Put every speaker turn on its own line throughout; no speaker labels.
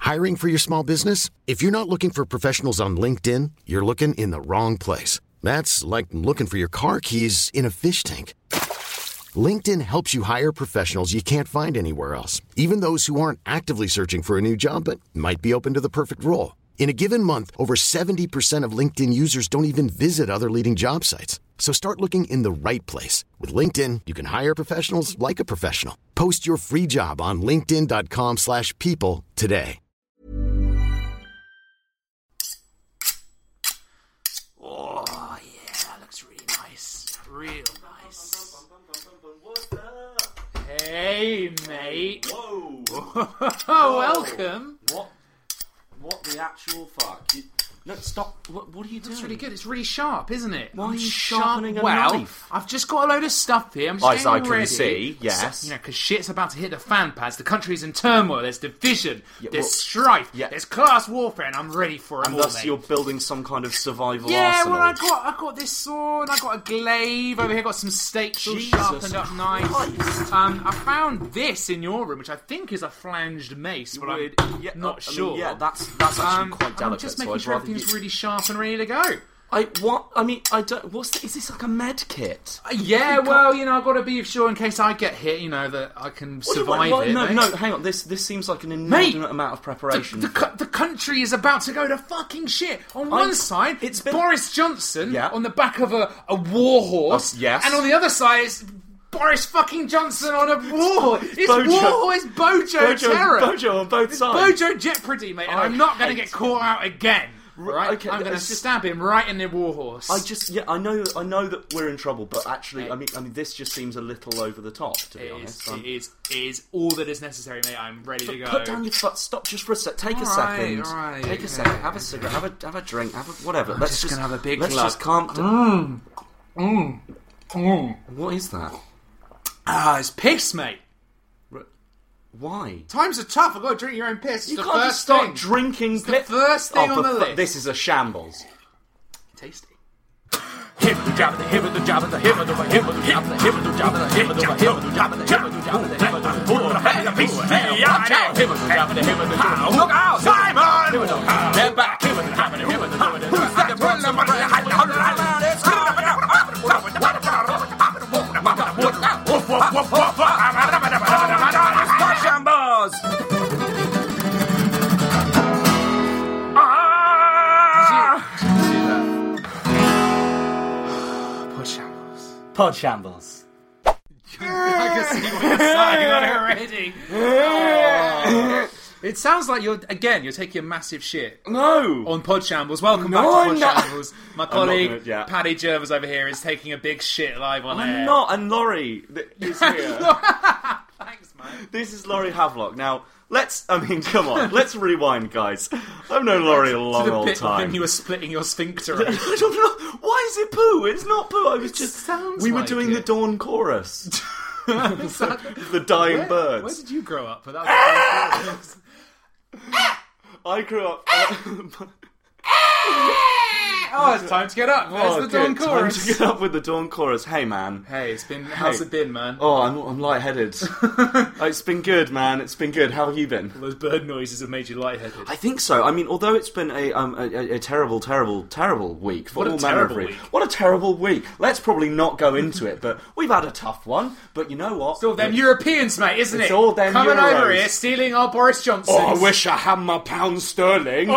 Hiring for your small business? If you're not looking for professionals on LinkedIn, you're looking in the wrong place. That's like looking for your car keys in a fish tank. LinkedIn helps you hire professionals you can't find anywhere else, even those who aren't actively searching for a new job but might be open to the perfect role. In a given month, over 70% of LinkedIn users don't even visit other leading job sites. So start looking in the right place. With LinkedIn, you can hire professionals like a professional. Post your free job on linkedin.com/people today.
Oh, yeah, that looks really nice. Real nice. Hey, mate.
Whoa.
Welcome.
What the actual fuck? No, stop. What are you doing?
It's really good. It's really sharp, isn't it?
Why are you sharpening a
well,
knife?
I've just got a load of stuff here. I'm just
As
getting
I
ready.
can see, yes.
So, because shit's about to hit the fan pads. The country's in turmoil. There's division.
Yeah,
there's
well,
strife.
yeah.
There's class warfare, and I'm ready for it
And
all,
thus
mate.
you're building some kind of survival
Yeah,
arsenal.
well, I got this sword. I got a glaive over here. Got some steaks all
Jesus
sharpened up nice.
Christ.
I found this in your room, which I think is a flanged mace, but I'm not sure.
Yeah, that's actually quite delicate.
I'm just making sure everything's really sharp and ready to go.
I don't. Is this like a med kit?
Yeah, well, I've got to be sure in case I get hit, that I can survive it.
No,
mate.
hang on. This seems like an inordinate amount of preparation.
The country is about to go to fucking shit. On one side,
it's been
Boris Johnson
Yeah.
on the back of a war horse.
Yes.
And on the other side, it's Boris fucking Johnson on a war horse. It's
Bojo.
It's Bojo terror.
Bojo on both sides.
Bojo jeopardy, mate. And I'm not going to get caught out again. Right?
Okay,
I'm going to
it's just-
stab him right in the war horse.
I know that we're in trouble, but actually, I mean, this just seems a little over the top, to be honest.
It is all that is necessary, mate. I'm ready to go.
Put down your foot. Stop just for a sec. Take a second. Take a second. Have a cigarette. Have a drink. Whatever.
Let's just gonna have a big
Let's
glug.
just calm down. What is that?
It's piss, mate.
Why?
Times are tough. I've got to drink your own piss. It's
You
the
can't just
first
start
thing.
drinking
It's the first thing on the list.
This is a shambles.
Tasty.
Hip the job of the hip of the job of the hip of the hip of the job of the hip of the job of the hip of the hip of the job of the hip of the job of the hip of the job of the hip of the look out, Simon! They're back. Hip of the job of the hip of the job of the who's that one? Shambles!
Pod shambles.
I can see what you're saying on it already. Oh. It sounds like you're taking a massive shit.
No!
On Pod Shambles. Welcome back
No,
to
I'm
Pod
not.
Shambles. My colleague,
gonna- yeah.
Paddy Jervis over here, is taking a big shit live on air.
I'm not, and Laurie is here.
Thanks, man.
This is Laurie Havelock. Now, come on, let's rewind, guys. I've known Laurie a long
To the
old
bit
time.
when you were splitting your sphincter.
I don't know. Why is it poo? It's not poo. I was just.
sounds
We were
like
doing
it.
the dawn chorus. The dying birds.
Where did you grow up? That was
I grew up.
Oh, it's time to get up. There's the dawn
good.
chorus.
Time to get up with the dawn chorus. Hey, man.
Hey, how's it been, man?
Oh, I'm lightheaded. It's been good, man. It's been good. How have you been?
Those bird noises have made you lightheaded.
I think so. I mean, although it's been a terrible, terrible, terrible week for
What a
all manner of
terrible
reasons.
week.
What a terrible week. Let's probably not go into it, but we've had a tough one. But you know what?
It's all them Europeans, mate, isn't
It's
it?
all them
Coming
Euros.
over here, stealing our Boris Johnson.
Oh, I wish I had my pound sterling.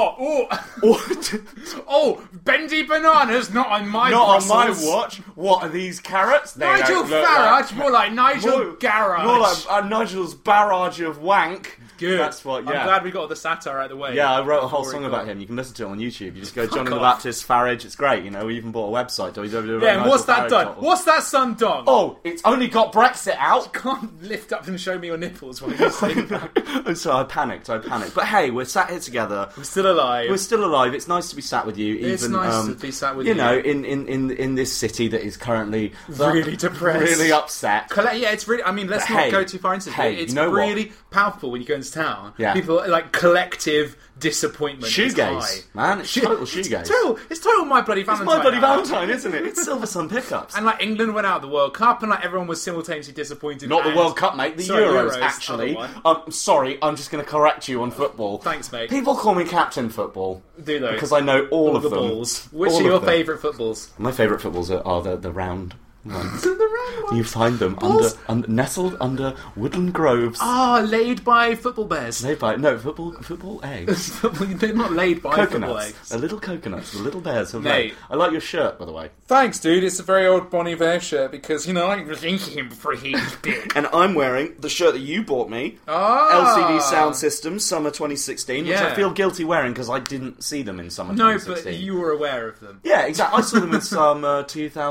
Oh, bendy bananas, not on my
Not
Brussels.
on my watch. What are these carrots? They
Nigel
don't look
Farage,
like-
more like Nigel Garage.
More like Nigel's barrage of wank.
Good.
That's what. Yeah.
I'm glad we got the satire out of the way.
Yeah, I wrote a whole
Before
song
we
about
got-
him. You can listen to it on YouTube. You just go Johnny the
off.
Baptist Farage. It's great. You know, we even bought a website. www.
Yeah, and what's that done? What's that son done?
Oh, it's only got Brexit out.
Can't lift up and show me your nipples while you're saying that.
And so I panicked. But hey, we're sat here together.
We're still alive.
We're still alive. It's nice to be sat with you.
It's
even,
nice to be sat with
you.
you.
know, in this city that is currently
Really depressed.
really upset.
Yeah, it's really. I mean, let's
But
not
hey,
go too far into it.
hey,
It's
you know what?
really powerful when you go and town,
Yeah.
people like collective disappointment. is high.
Shoegaze, man. It's total shoegaze.
It's total My Bloody Valentine.
It's My Bloody
now.
Valentine, isn't it? It's Silver Sun pickups.
And like England went out of the World Cup, and like everyone was simultaneously disappointed.
Not the
and-
World Cup, mate. The
Sorry,
Euros,
Euros,
actually.
other one.
Sorry, I'm just going to correct you on football.
Thanks, mate.
People call me Captain Football.
Do they?
Because I know all of
the
them.
balls. Which
All
are your
of them.
favourite footballs?
My favourite footballs are the round ones.
The round ones.
You find them
Balls?
nestled under woodland groves.
Laid by football bears.
Laid by football eggs.
They're not laid by football
Coconuts.
eggs.
A little coconuts. The little bears have
Mate.
laid. I like your shirt, by the way.
Thanks, dude. It's a very old Bon Iver shirt because, you know, I was thinking him before he was big.
And I'm wearing the shirt that you bought me.
Ah.
LCD Sound System, summer 2016, which I
Yeah.
feel guilty wearing because I didn't see them in summer
No,
2016.
but you were aware of them.
Yeah, exactly. I saw them in summer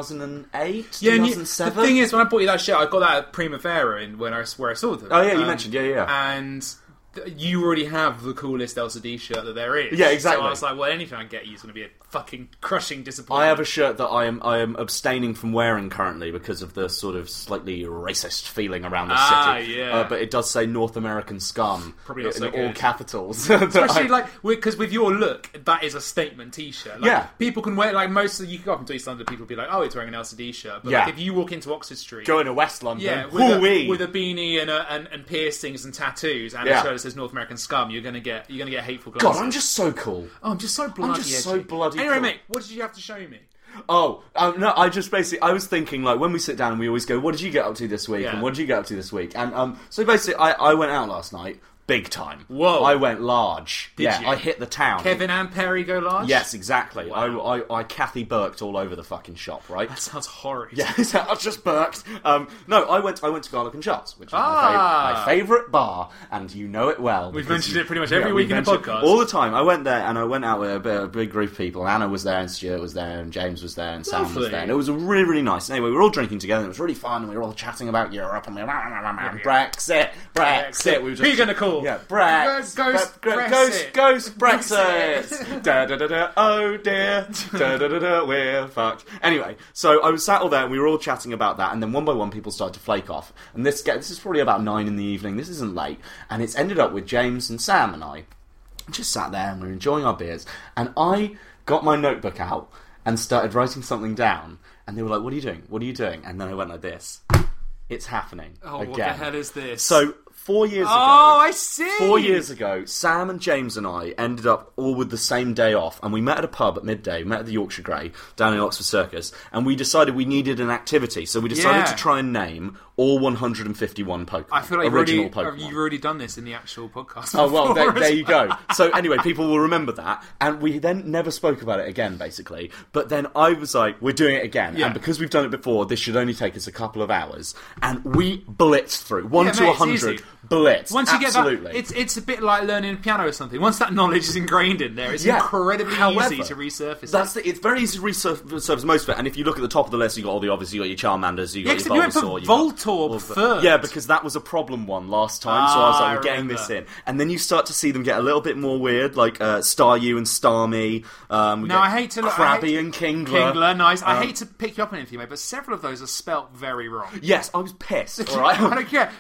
2008,
Yeah, and the
2007.
thing is, when I bought you that shirt, I got that at Primavera where I saw them.
Oh, yeah, you mentioned, yeah.
And you already have the coolest LCD shirt that there is.
Yeah, exactly.
So I was like, well, anything I get you is going to be a fucking crushing disappointment.
I have a shirt that I am abstaining from wearing currently because of the sort of slightly racist feeling around the city.
Yeah.
But it does say North American scum
Probably not
in
so
all
good.
capitals.
Especially because with your look, that is a statement T-shirt. Like,
Yeah.
people can wear you can go up into East London, people will be like, "Oh, it's wearing an LCD shirt." But
Yeah.
like, if you walk into Oxford Street,
Going to West London.
yeah,
Hoo-wee.
with a beanie and piercings and tattoos and
Yeah.
a shirt that says North American scum, you're gonna get hateful
God,
glances.
I'm just so cool.
Oh, I'm just so bloody.
so bloody
Anyway,
cool.
mate, what did you have to show me?
Oh, no, I just basically, I was thinking, like, when we sit down and we always go, what did you get up to this week?
Yeah.
And what did you get up to this week? And so basically, I went out last night, big time.
Whoa.
I went large.
Did
yeah,
you?
I hit the town.
Kevin and Perry go large.
Yes, exactly.
Wow.
I Kathy Burked all over the fucking shop, right?
That sounds horrid.
Yeah, I just burked. No, I went to Garlic and Shots, which is
Ah.
my favourite bar, and you know it well.
We've
because
mentioned it pretty much every week
we
in the
mention it
podcast.
all the time. I went there, and I went out with a big group of people. Anna was there, and Stuart was there, and James was there, and Sam was
Lovely.
there, and it was really, really nice. Anyway, we were all drinking together, and it was really fun, and we were all chatting about Europe, and we were Brexit. We were just,
Who you gonna call?
Yeah, Ghost Brexit. Da da da da. Oh dear. Da da da da. We're fucked. Anyway, so I was sat all there and we were all chatting about that, and then one by one people started to flake off. And this is probably about 9 in the evening. This isn't late, and it's ended up with James and Sam and I just sat there and we were enjoying our beers. And I got my notebook out and started writing something down. And they were like, "What are you doing? What are you doing?" And then I went like this. It's happening.
Oh,
again.
what the hell is this?
So 4 years ago.
Oh, I see.
4 years ago, Sam and James and I ended up all with the same day off, and we met at a pub at midday. We met at the Yorkshire Grey down in Oxford Circus, and we decided we needed an activity. So we decided
Yeah.
to try and name all 151 Pokemon.
I feel like
original Pokemon.
you've already done this in the actual podcast.
Oh, well,
before
there
as
you go. So, anyway, people will remember that. And we then never spoke about it again, basically. But then I was like, we're doing it again.
Yeah.
And because we've done it before, this should only take us a couple of hours. And we blitzed through. 1
Yeah,
to
mate, it's
100.
easy.
Blitz.
Once you
Absolutely.
get that, it's a bit like learning piano or something. Once that knowledge is ingrained in there, it's incredibly
However,
easy to resurface.
It's very easy to resurface most of it. And if you look at the top of the list, you got all the obvious. You got your Charmanders, you got
except
your
you went for
Bulbasaur. you got
Voltorb
all the-
first.
Yeah, because that was a problem one last time. So I was like,
I
we're getting
remember.
this in. And then you start to see them get a little bit more weird, like Staryu and Starmie.
Now, I hate to look...
Krabby and Kingler.
Kingler, nice. I hate to pick you up on anything, mate, but several of those are spelt very wrong.
Yes, I was pissed. All right.
I don't care.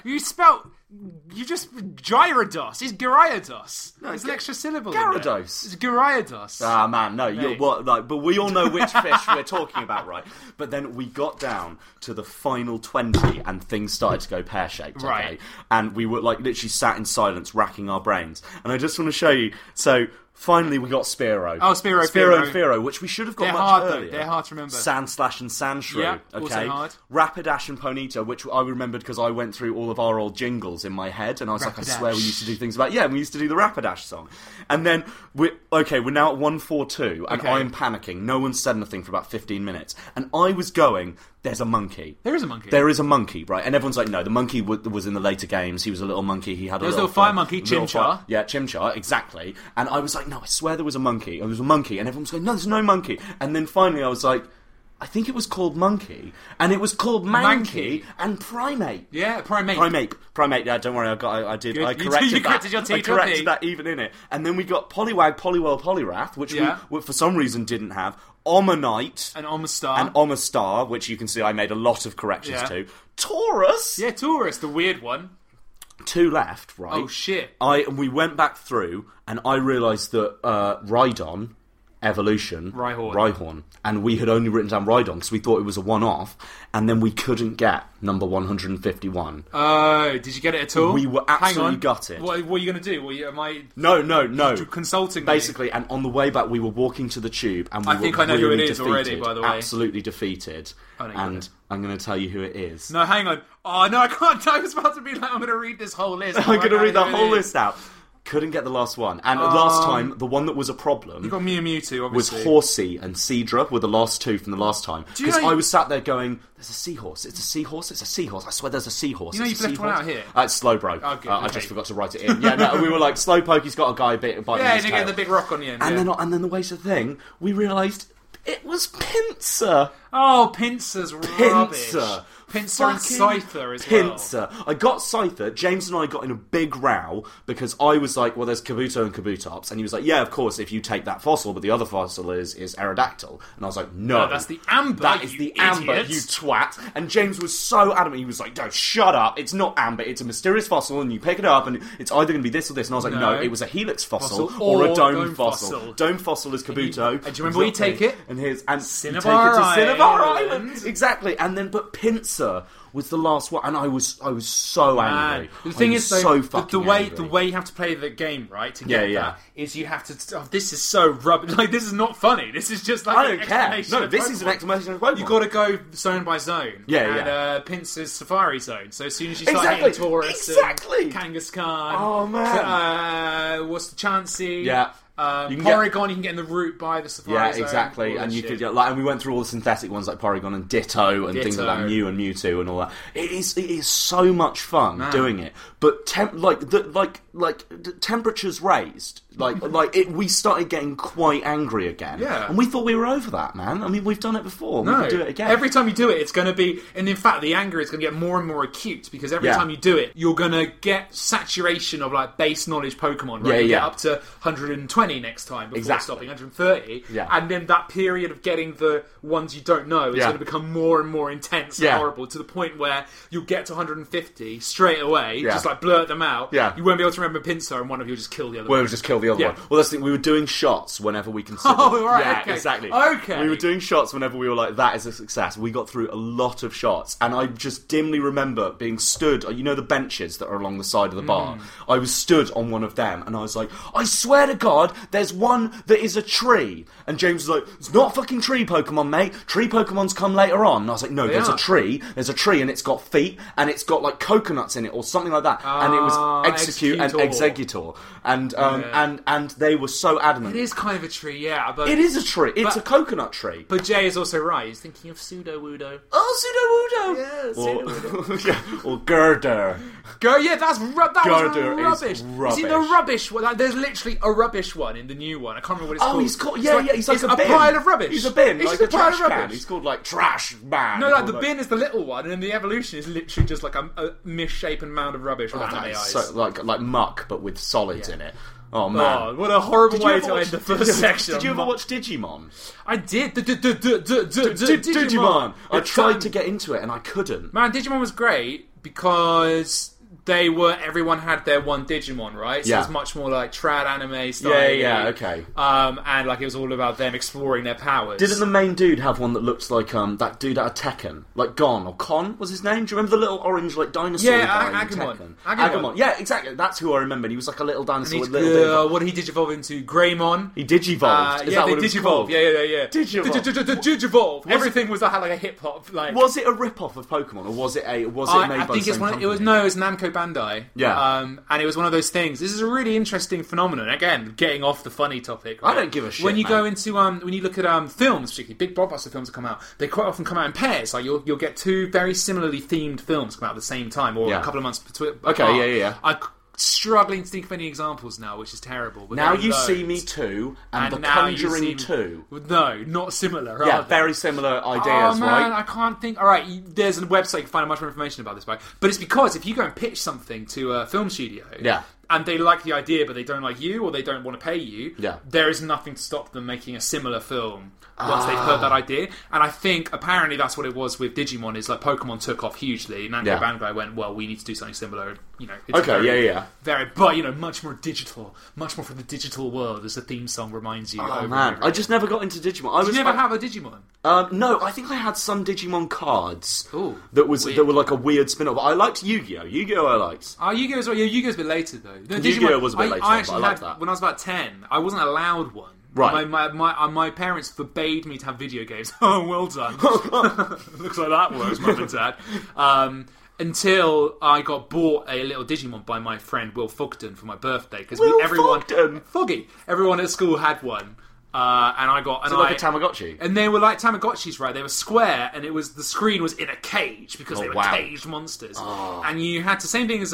You just Gyarados. It's Gyarados. No, it's an extra syllable. in there.
Gyarados.
It's Gyarados.
Ah man, no, you're
Mate.
what? Like, but we all know which fish we're talking about, right? But then we got down to the final 20, and things started to go pear shaped. Okay?
Right.
And we were like literally sat in silence, racking our brains. And I just want to show you. So finally, we got Spearow.
Oh, Spearow,
and Fearow, which we should have got
They're
much
hard, though.
earlier.
They're hard to remember.
Sandslash and Sandshrew.
Yeah,
okay.
also hard.
Rapidash and Ponyta, which I remembered because I went through all of our old jingles in my head, and I was like, I swear we used to do things about. Yeah, we used to do the Rapidash song. And then we're now at 142, and
Okay.
I'm panicking. No one said anything for about 15 minutes, and I was going, there's a monkey.
There is a monkey.
There is a monkey, right? And everyone's like, no, the monkey was in the later games. He was a little monkey. He had
There was
a
a little fire monkey, Chimchar.
Yeah, Chimchar, exactly. And I was like, no, I swear there was a monkey. There was a monkey. And everyone's going, no, there's no monkey. And then finally I was like, I think it was called Monkey. And it was called Mankey and Primate.
Yeah, Primate.
Primate. Yeah, don't worry. I
Good.
corrected
You
that.
corrected your T
I
to a
corrected
P.
that even in it. And then we got Poliwag, Poliwhirl, Poliwrath, which
Yeah.
we for some reason didn't have. Omanite.
And Omastar.
And Omastar, which you can see I made a lot of corrections
Yeah.
to. Taurus.
Yeah, Taurus, the weird one.
2 left, right?
Oh, shit.
We went back through, and I realised that Rhydon, Evolution, Rhyhorn, and we had only written down Rhydon because we thought it was a one-off, and then we couldn't get number 151.
Oh, did you get it at all?
We were absolutely gutted.
What are you going to do? Am I...
No.
Consulting me?
Basically, and on the way back, we were walking to the tube, and we
I think
were
I know who it
really
is
defeated,
already, by the way.
Absolutely defeated.
Oh, no,
and I'm going to tell you who it is.
No, hang on. Oh, no, I can't. I was about to be like, I'm going to read this whole list.
I'm going to read the whole list out. Couldn't get the last one. And last time, the one that was a problem...
You got Mew and Mewtwo, obviously.
...was Horsey and Seadra were the last 2 from the last time. Because I was sat there going, there's a seahorse. It's a seahorse. It's a seahorse. I swear there's a seahorse.
You know you've left one out here?
It's Slowbro.
Oh, good,
I just forgot to write it in. Yeah, no, we were like, Slowpoke, he's got a guy biting his tail.
Yeah, and you get the big rock on you.
And then the way to the thing, we realised it was Pinsir.
Oh, Pinsir's rubbish. Pinsir and Scyther as well.
Pinsir. I got Scyther. James and I got in a big row because I was like, well, there's Kabuto and Kabutops. And he was like, yeah, of course, if you take that fossil, but the other fossil is Aerodactyl. And I was like, no.
That's the Amber,
That is the Amber,
idiot.
you twat. And James was so adamant. He was like, no, shut up. It's not Amber. It's a mysterious fossil, and you pick it up, and it's either going to be this or this. And I was like, no, it was a Helix fossil or a Dome fossil. Dome fossil is Kabuto.
And do you remember where you take it?
And
Cinnabar
Island. Exactly. And then, but Pinsir was the last one, and I was so angry.
The thing is, though,
so fucking
the
angry.
way you have to play the game, right, to get
Yeah.
that, is you have to... Oh, this is so rubbish. Like, this is not funny. This is just like
I
an
don't care.
explanation
No,
of
this
Pokemon.
is an explanation of Pokemon.
You've got to go zone by zone.
Yeah.
And Pinsir's Safari Zone. So as soon as you start hitting Taurus and Kangaskhan...
Oh, man.
What's the Chansey?
Yeah.
Porygon, you can get in the route by the Safari Zone.
Yeah, exactly. And you could, and we went through all the synthetic ones like Porygon and Ditto and things like that, Mew and Mewtwo and all that. It is so much fun doing it. But temperatures raised. We started getting quite angry again.
Yeah.
And we thought we were over that, man. I mean, we've done it before. We can do it again.
Every time you do it, it's going to be... And in fact, the anger is going to get more and more acute, because every time you do it, you're going to get saturation of, like, base knowledge Pokemon, right? You get up to 120 next time before stopping, 130.
Yeah.
And then that period of getting the ones you don't know is going to become more and more intense and horrible, to the point where you'll get to 150 straight away, just, like, blurt them out.
Yeah.
You won't be able to remember Pinsir, and one of you will just kill the other one.
We'll just kill the other one. Well, that's the thing. We were doing shots whenever we considered...
Oh, right,
yeah,
okay.
Exactly.
Okay.
We were doing shots whenever we were like, that is a success. We got through a lot of shots, and I just dimly remember being stood... You know the benches that are along the side of the bar? I was stood on one of them, and I was like, I swear to God, there's one that is a tree. And James was like, it's not a fucking tree Pokemon, mate. Tree Pokemons come later on. And I was like, no, there's a tree, and it's got feet, and it's got, like, coconuts in it, or something like that. And it was Execute and Exeggutor. And they were so adamant.
It is kind of a tree, yeah. But
it is a tree. It's a coconut tree.
But Jay is also right. He's thinking of Sudowoodo.
Oh, Sudowoodo!
Yeah,
or Girder.
Yeah, that was
Girder
rubbish.
is rubbish.
See, the rubbish one, there's literally a rubbish one in the new one. I can't remember what it's called.
He's called... He's like
a
bin.
pile of rubbish.
He's a bin,
It's
like
just
a
pile
trash
of
can.
rubbish.
He's called, like, Trash Man.
No, the bin is the little one, and then the evolution is literally just like a misshapen mound of rubbish with anime eyes.
So, like muck, but with solids in it. Oh, man.
Oh, what a horrible way to end the first section.
Did you ever watch Digimon?
I did.
Digimon. I tried to get into it, and I couldn't.
Man, Digimon was great because everyone had their one Digimon, right? So it was much more like trad anime style.
Yeah, okay.
And like it was all about them exploring their powers.
Didn't the main dude have one that looked like that dude out of Tekken? Like Gon, or Con was his name? Do you remember the little orange like dinosaur guy in Tekken? Agumon. Yeah, exactly. That's who I remembered. He was like a little dinosaur with little bit of...
What did he digivolve into? Greymon?
He digivolved. Is that what it was called?
Yeah.
Digivolve.
Everything was like a hip hop like.
Was it a rip off of Pokemon, or was it made by the same company?
It was Namco Bandai.
Yeah.
And it was one of those things. This is a really interesting phenomenon. Again, getting off the funny topic. Right?
I don't give a shit.
When you go into when you look at films, particularly big blockbuster films that come out, they quite often come out in pairs. Like you'll get two very similarly themed films come out at the same time, or a couple of months between.
Okay, yeah.
I'm struggling to think of any examples now, which is terrible. But
Now You See Me 2 and The Conjuring 2.
No, not similar.
Yeah, very similar ideas,
oh, man,
right?
I can't think. All right, there's a website you can find out much more information about this, right? But it's because if you go and pitch something to a film studio, and they like the idea, but they don't like you, or they don't want to pay you, there is nothing to stop them making a similar film once they've heard that idea. And I think apparently that's what it was with Digimon, is like Pokemon took off hugely, Namco Bandai went, well, we need to do something similar, you know. It's very, but, you know, much more digital, much more from the digital world, as the theme song reminds you.
Oh man, I just never got into Digimon.
Did you ever have a Digimon?
No, I think I had some Digimon cards.
Ooh,
that were like a weird spin-off. But I liked Yu-Gi-Oh! Yu-Gi-Oh! I liked.
Yu-Gi-Oh! Well, Yu-Gi-Oh's a bit later though.
Yu-Gi-Oh! was a bit later,
I actually
but I liked that.
When I was about 10, I wasn't allowed one.
Right.
My parents forbade me to have video games. Oh, well done. Looks like that works, Mum and Dad. Until I got bought a little Digimon by my friend Will Fogden for my birthday. Because everyone at school had one. And I got...
like a Tamagotchi?
And they were like Tamagotchis, right? They were square, and the screen was in a cage, because they were caged monsters. Oh. And you had the same thing as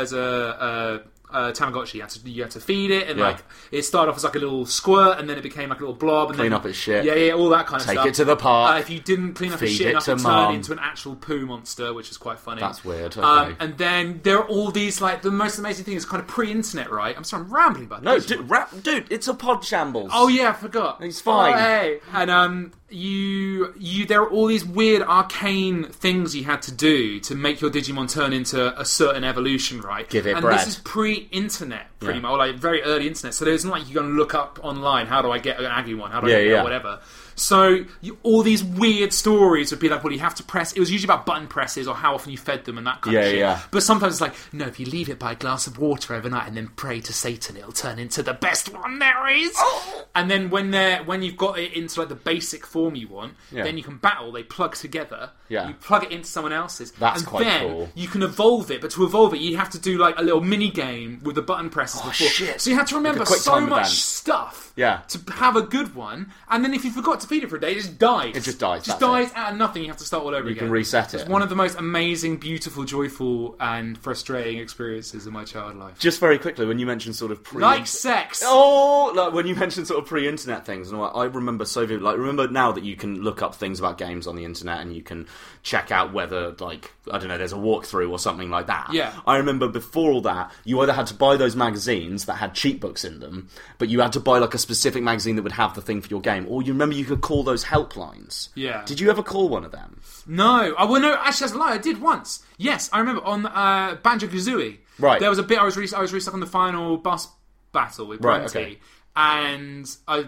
a Tamagotchi. You had to feed it, and like it started off as like a little squirt, and then it became like a little blob. And
clean up its shit.
Yeah, all that kind of stuff.
Take it to the park.
If you didn't clean up its shit enough, it turned into an actual poo monster, which is quite funny.
That's weird. Okay.
And then there are all these, like, the most amazing thing is kind of pre-internet, right? I'm sorry, I'm rambling about this.
No, dude, it's a pod shambles.
Oh yeah, I forgot.
He's fine.
Oh, hey. And there are all these weird arcane things you had to do to make your Digimon turn into a certain evolution, right?
Give it
and
bread.
This is pre-internet, pretty much, or like very early internet. So there's not like you go and look up online, how do I get an Agumon? How do I get whatever? So all these weird stories would be like, well, you have to press. It was usually about button presses or how often you fed them and that kind of shit. Yeah. But sometimes it's like, no, if you leave it by a glass of water overnight and then pray to Satan, it'll turn into the best one there is. Oh. And then when you've got it into like the basic form you want, then you can battle. They plug together.
Yeah.
You plug it into someone else's.
That's quite cool.
You can evolve it, but to evolve it, you have to do like a little mini game with the button presses before.
Shit.
So you have to remember so much stuff to have a good one. And then if you forgot to feed it for a day, it just dies.
It just dies.
Just dies out of nothing. You have to start all over again.
You can reset it.
It's one of the most amazing, beautiful, joyful, and frustrating experiences of my child life.
Just very quickly, when you mentioned sort of
like sex.
Oh, like when you mentioned sort of pre-internet things, and I remember so vividly. Like, remember now that you can look up things about games on the internet and you can check out whether, like, I don't know, there's a walkthrough or something like that.
Yeah.
I remember before all that, you either had to buy those magazines that had cheat books in them, but you had to buy like a specific magazine that would have the thing for your game, or you remember you could call those helplines.
Yeah.
Did you ever call one of them?
No. Oh, well, no, actually, that's a lie. I did once. Yes, I remember on Banjo-Kazooie.
Right.
There was a bit I was really stuck on the final boss battle with Grunty,
okay.
and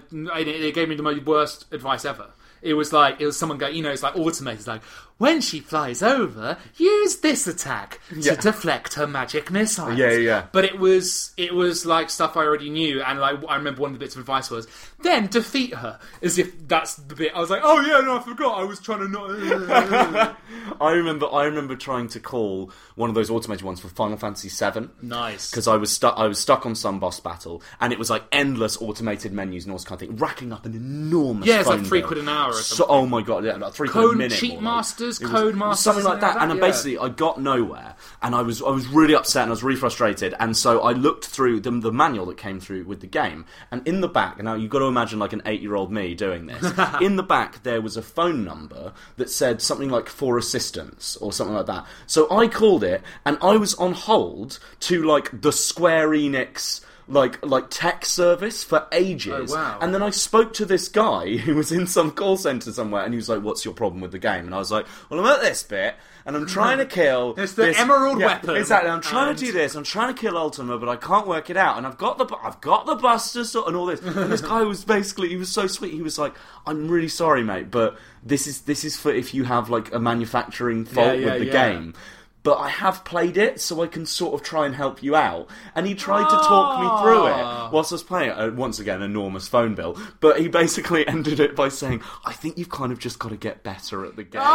it gave me the most worst advice ever. It was someone going, you know, it's like automated. It's like, when she flies over, use this attack to deflect her magic missiles.
Yeah.
But it was like stuff I already knew, and like I remember one of the bits of advice was, then defeat her, as if that's the bit. I was like, oh yeah, no, I forgot. I was trying to not.
I remember trying to call one of those automated ones for Final Fantasy VII.
Nice.
Because I was stuck on some boss battle, and it was like endless automated menus and all this kind of thing, racking up an enormous.
Yeah, it's
phone
like £3
bill.
an hour or something.
Oh my god, yeah, like £3 a minute.
Cheat Masters, Code Masters,
something like that. And basically, I got nowhere, and I was really upset and I was really frustrated. And so I looked through the manual that came through with the game, and in the back, now you've got to imagine like an 8-year-old me doing this. In the back, there was a phone number that said something like for assistance or something like that. So I called it, and I was on hold to like the Square Enix like tech service for ages.
Oh, wow.
And then I spoke to this guy who was in some call centre somewhere, and he was like, what's your problem with the game? And I was like, well, I'm at this bit, and I'm trying to kill
it's the emerald weapon.
Exactly. I'm trying to do this. I'm trying to kill Ultima, but I can't work it out. And I've got the Buster Sword and all this. And this guy was basically, he was so sweet. He was like, I'm really sorry, mate, but this is for if you have like a manufacturing fault with the game. But I have played it, so I can sort of try and help you out. And he tried to talk me through it whilst I was playing it. Once again, enormous phone bill. But he basically ended it by saying, I think you've kind of just got to get better at the game.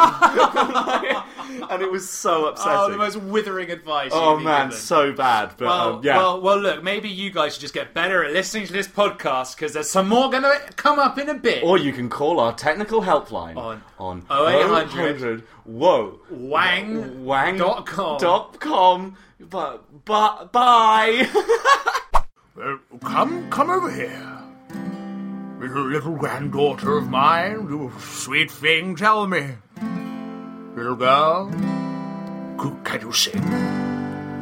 And it was so upsetting.
Oh, the most withering advice.
Oh, man, so bad. But,
well, look, maybe you guys should just get better at listening to this podcast, because there's some more going to come up in a bit.
Or you can call our technical helpline on 0800 Whoa. Wang.com. But bye.
Well, come over here. Little granddaughter of mine, you sweet thing, tell me. Little girl, can you sing?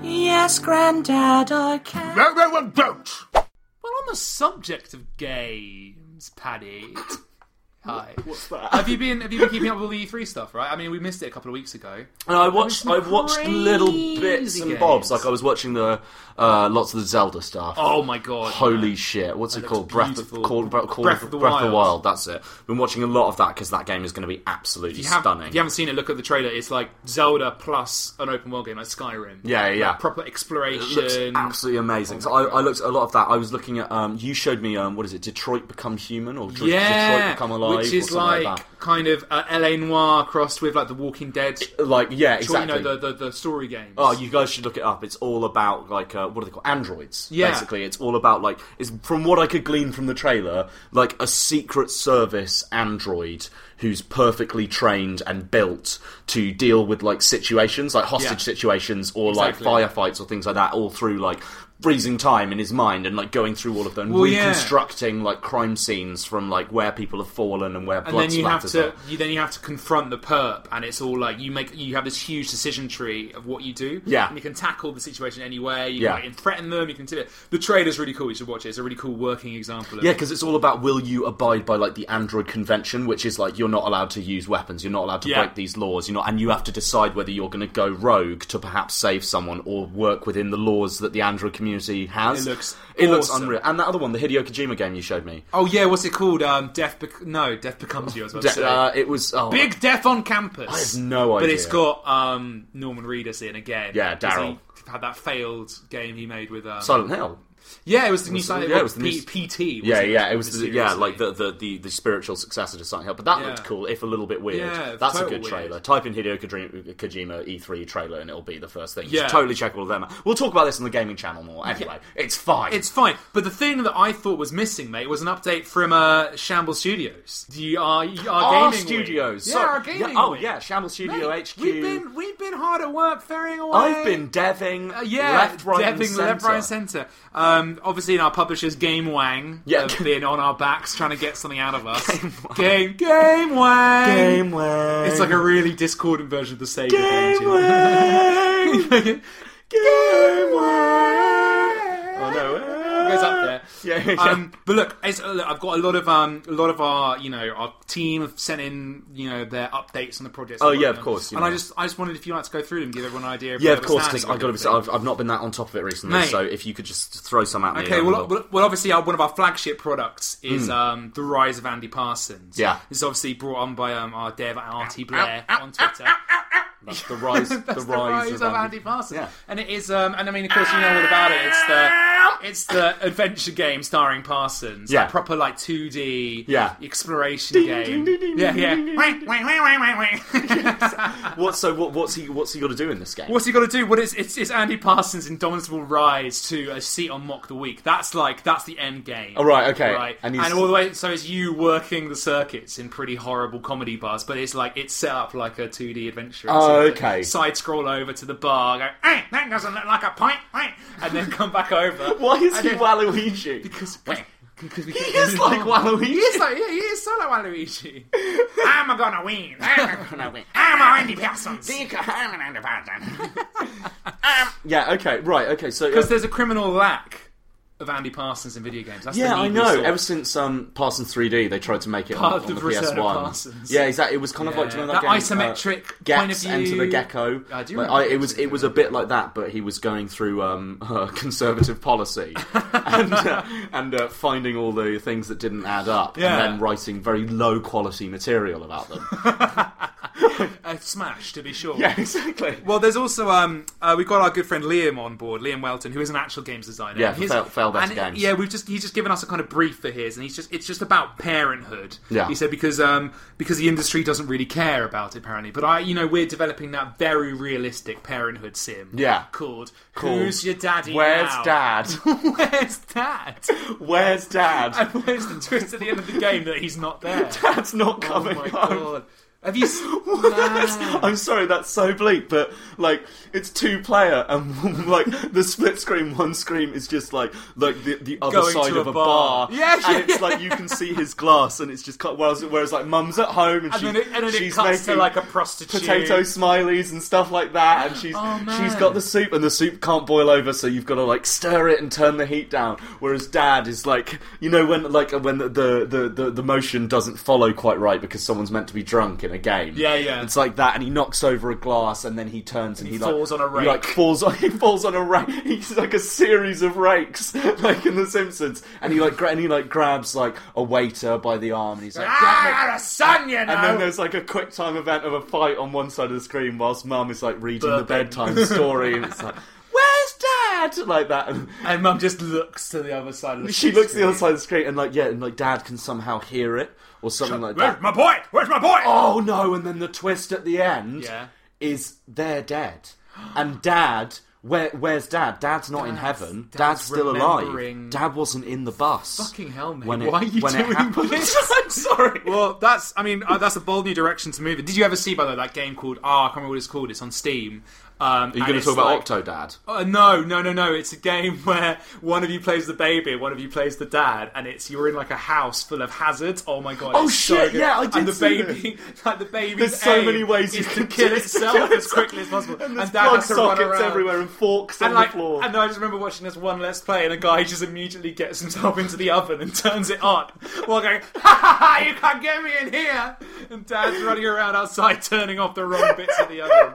Yes, Grandad, I can.
No, don't!
Well, on the subject of games, Paddy. Hi.
What's that?
Have you been keeping up with all the E3 stuff, right? I mean, we missed it a couple of weeks ago.
And I've watched little bits and bobs. Like I was watching the lots of the Zelda stuff.
Oh my god!
Holy shit! What's it called? Breath of the
Wild.
That's it. Been watching a lot of that because that game is going to be absolutely stunning.
If you haven't seen it, look at the trailer. It's like Zelda plus an open world game like Skyrim.
Yeah.
Like proper exploration.
It looks absolutely amazing. So I looked at a lot of that. I was looking at. You showed me what is it? Detroit Become Human or Detroit Become Alive?
Which is like kind of LA Noire crossed with like The Walking Dead.
Exactly.
You know, the story games.
Oh, you guys should look it up. It's all about like what are they called? Androids.
Yeah.
Basically, it's all about like it's from what I could glean from the trailer, like a Secret Service android who's perfectly trained and built to deal with like situations, like hostage situations or like firefights or things like that, all through like freezing time in his mind and like going through all of them, reconstructing like crime scenes from like where people have fallen and where blood splatters are.
Then you have to confront the perp, and it's all like you have this huge decision tree of what you do.
Yeah,
and you can tackle the situation any way. You can like, threaten them. You can do it. The trailer's really cool. You should watch it. It's a really cool working example of it.
Yeah, because it's all about will you abide by like the Android Convention, which is like you're not allowed to use weapons, you're not allowed to break these laws, and you have to decide whether you're going to go rogue to perhaps save someone or work within the laws that the Android community has.
It
looks unreal. And that other one, the Hideo Kojima game you showed me.
Oh yeah, what's it called? Death Becomes You. I was about to say.
It was
Big Death on Campus.
I have no idea.
But it's got Norman Reedus in again.
Yeah, Daryl.
He had that failed game he made with
Silent Hill.
Yeah, it was the new Silent Hill.
Yeah, it was the new
PT.
It was the spiritual successor to Silent Hill. But that looked cool, if a little bit weird.
Yeah,
that's a good trailer. Type in Hideo Kojima E3 trailer, and it'll be the first thing. You should totally check all of them out. We'll talk about this on the gaming channel more. Anyway, it's fine.
It's fine. But the thing that I thought was missing, mate, was an update from Shambles Studios. Our gaming
studios.
Wing. Our gaming.
Yeah, Shambles Studio
mate,
HQ.
We've been hard at work ferrying away.
I've been deving left, right, and
centre. Obviously, in our publishers, Game Wang, have been on our backs trying to get something out of us. Game Wang. It's like a really discordant version of the Sega
Game
Wang. Game Wang.
Oh no.
It goes up there.
Yeah.
But look, I've got a lot of our our team have sent in their updates on the projects.
Oh yeah, of course.
And I just wondered if you'd like to go through them, give everyone an idea.
Of course, because I've got to be. I've not been that on top of it recently, mate. So if you could just throw some at me.
Okay, well, obviously, one of our flagship products is The Rise of Andy Parsons.
Yeah,
it's obviously brought on by our dev Artie Blair on Twitter.
That's the rise of
Andy Parsons.
Yeah.
And it is, and I mean, of course, you know all about it. It's the adventure game starring Parsons.
Yeah.
Like, proper, like, 2D exploration game.
What's he got to do in this game?
What's he got to do? Well, it's Andy Parsons' indomitable rise to a seat on Mock the Week. That's the end game.
Oh, right, okay.
Right. And all the way, so it's you working the circuits in pretty horrible comedy bars, but it's set up like a 2D adventure.
Okay.
Side scroll over to the bar, go, hey, that doesn't look like a pint, and then come back over.
Why is he Waluigi?
Because
he is like Waluigi.
He is so like Waluigi. I'm gonna win. I'm Andy Parsons.
Yeah, okay, right, okay, so...
Because there's a criminal lack of Andy Parsons in video games. That's
I know. Ever since Parsons 3D, they tried to make it on the PS1. Yeah, exactly. It was kind of like, do you know that game?
Isometric point of view.
Enter the Gecko.
I do remember.
It was a bit like that, but he was going through conservative policy and finding all the things that didn't add up, and then writing very low quality material about them.
A smash, to be sure.
Yeah, exactly.
Well, there's also we've got our good friend Liam on board, Liam Welton, who is an actual games designer.
Yeah, Fail Better Games.
Yeah, he's just given us a kind of brief for his, and it's just about parenthood.
Yeah.
He said because the industry doesn't really care about it apparently, but we're developing that very realistic parenthood sim.
Yeah.
Called Who's Your Daddy
Where's
Now?
Dad?
Where's Dad?
Where's Dad?
And where's the twist at the end of the game that he's not there?
Dad's not coming home.
God. Have you?
I'm sorry, that's so bleak, but like it's 2-player, and like the split screen, one screen is just like the other
Going
side
to
of
a
a
bar.
bar,
Yeah,
and it's like you can see his glass, and it's just whereas like Mum's at home and
then it
she's
cuts to
making
like a prostitute,
potato smileys and stuff like that, and she's got the soup, and the soup can't boil over, so you've got to like stir it and turn the heat down. Whereas Dad is like, you know, when the motion doesn't follow quite right because someone's meant to be drunk in a game.
Yeah.
It's like that, and he knocks over a glass, and then he turns and he
falls on a rake.
He falls on a rake. He's like a series of rakes, like in The Simpsons. And he grabs like a waiter by the arm, and he's like,
the sun, you know.
and then there's like a quick time event of a fight on one side of the screen, whilst Mum is like reading the bedtime story, and it's like, "Where's Dad?" like that,
and Mum just looks to the other side of the
screen. She looks to the other side of the screen, and like Dad can somehow hear it. Or something like that.
Where's my boy?
Oh no, and then the twist at the end is they're dead. And Dad, where's Dad? Dad's not in heaven. Dad's still alive. Dad wasn't in the bus.
Fucking hell, mate.
Why
are you doing this?
I'm sorry.
Well, that's a bold new direction to move in. Did you ever see, by the way, that game called, I can't remember what it's called, it's on Steam.
Are you going to talk about Octodad?
No. It's a game where one of you plays the baby, one of you plays the dad, and you're in like a house full of hazards. Oh my god!
Oh
it's
shit!
So good.
Yeah, I did.
And the
see
baby, like the baby's
There's so
aim
many ways
is
you
to
can
kill itself as quickly as possible,
and
dad
plug
has to run
sockets
around
everywhere and forks on the floor.
And I just remember watching this one Let's Play, and a guy just immediately gets himself into the oven and turns it on, while going, "Ha ha ha! You can't get me in here!" And Dad's running around outside, turning off the wrong bits of the oven.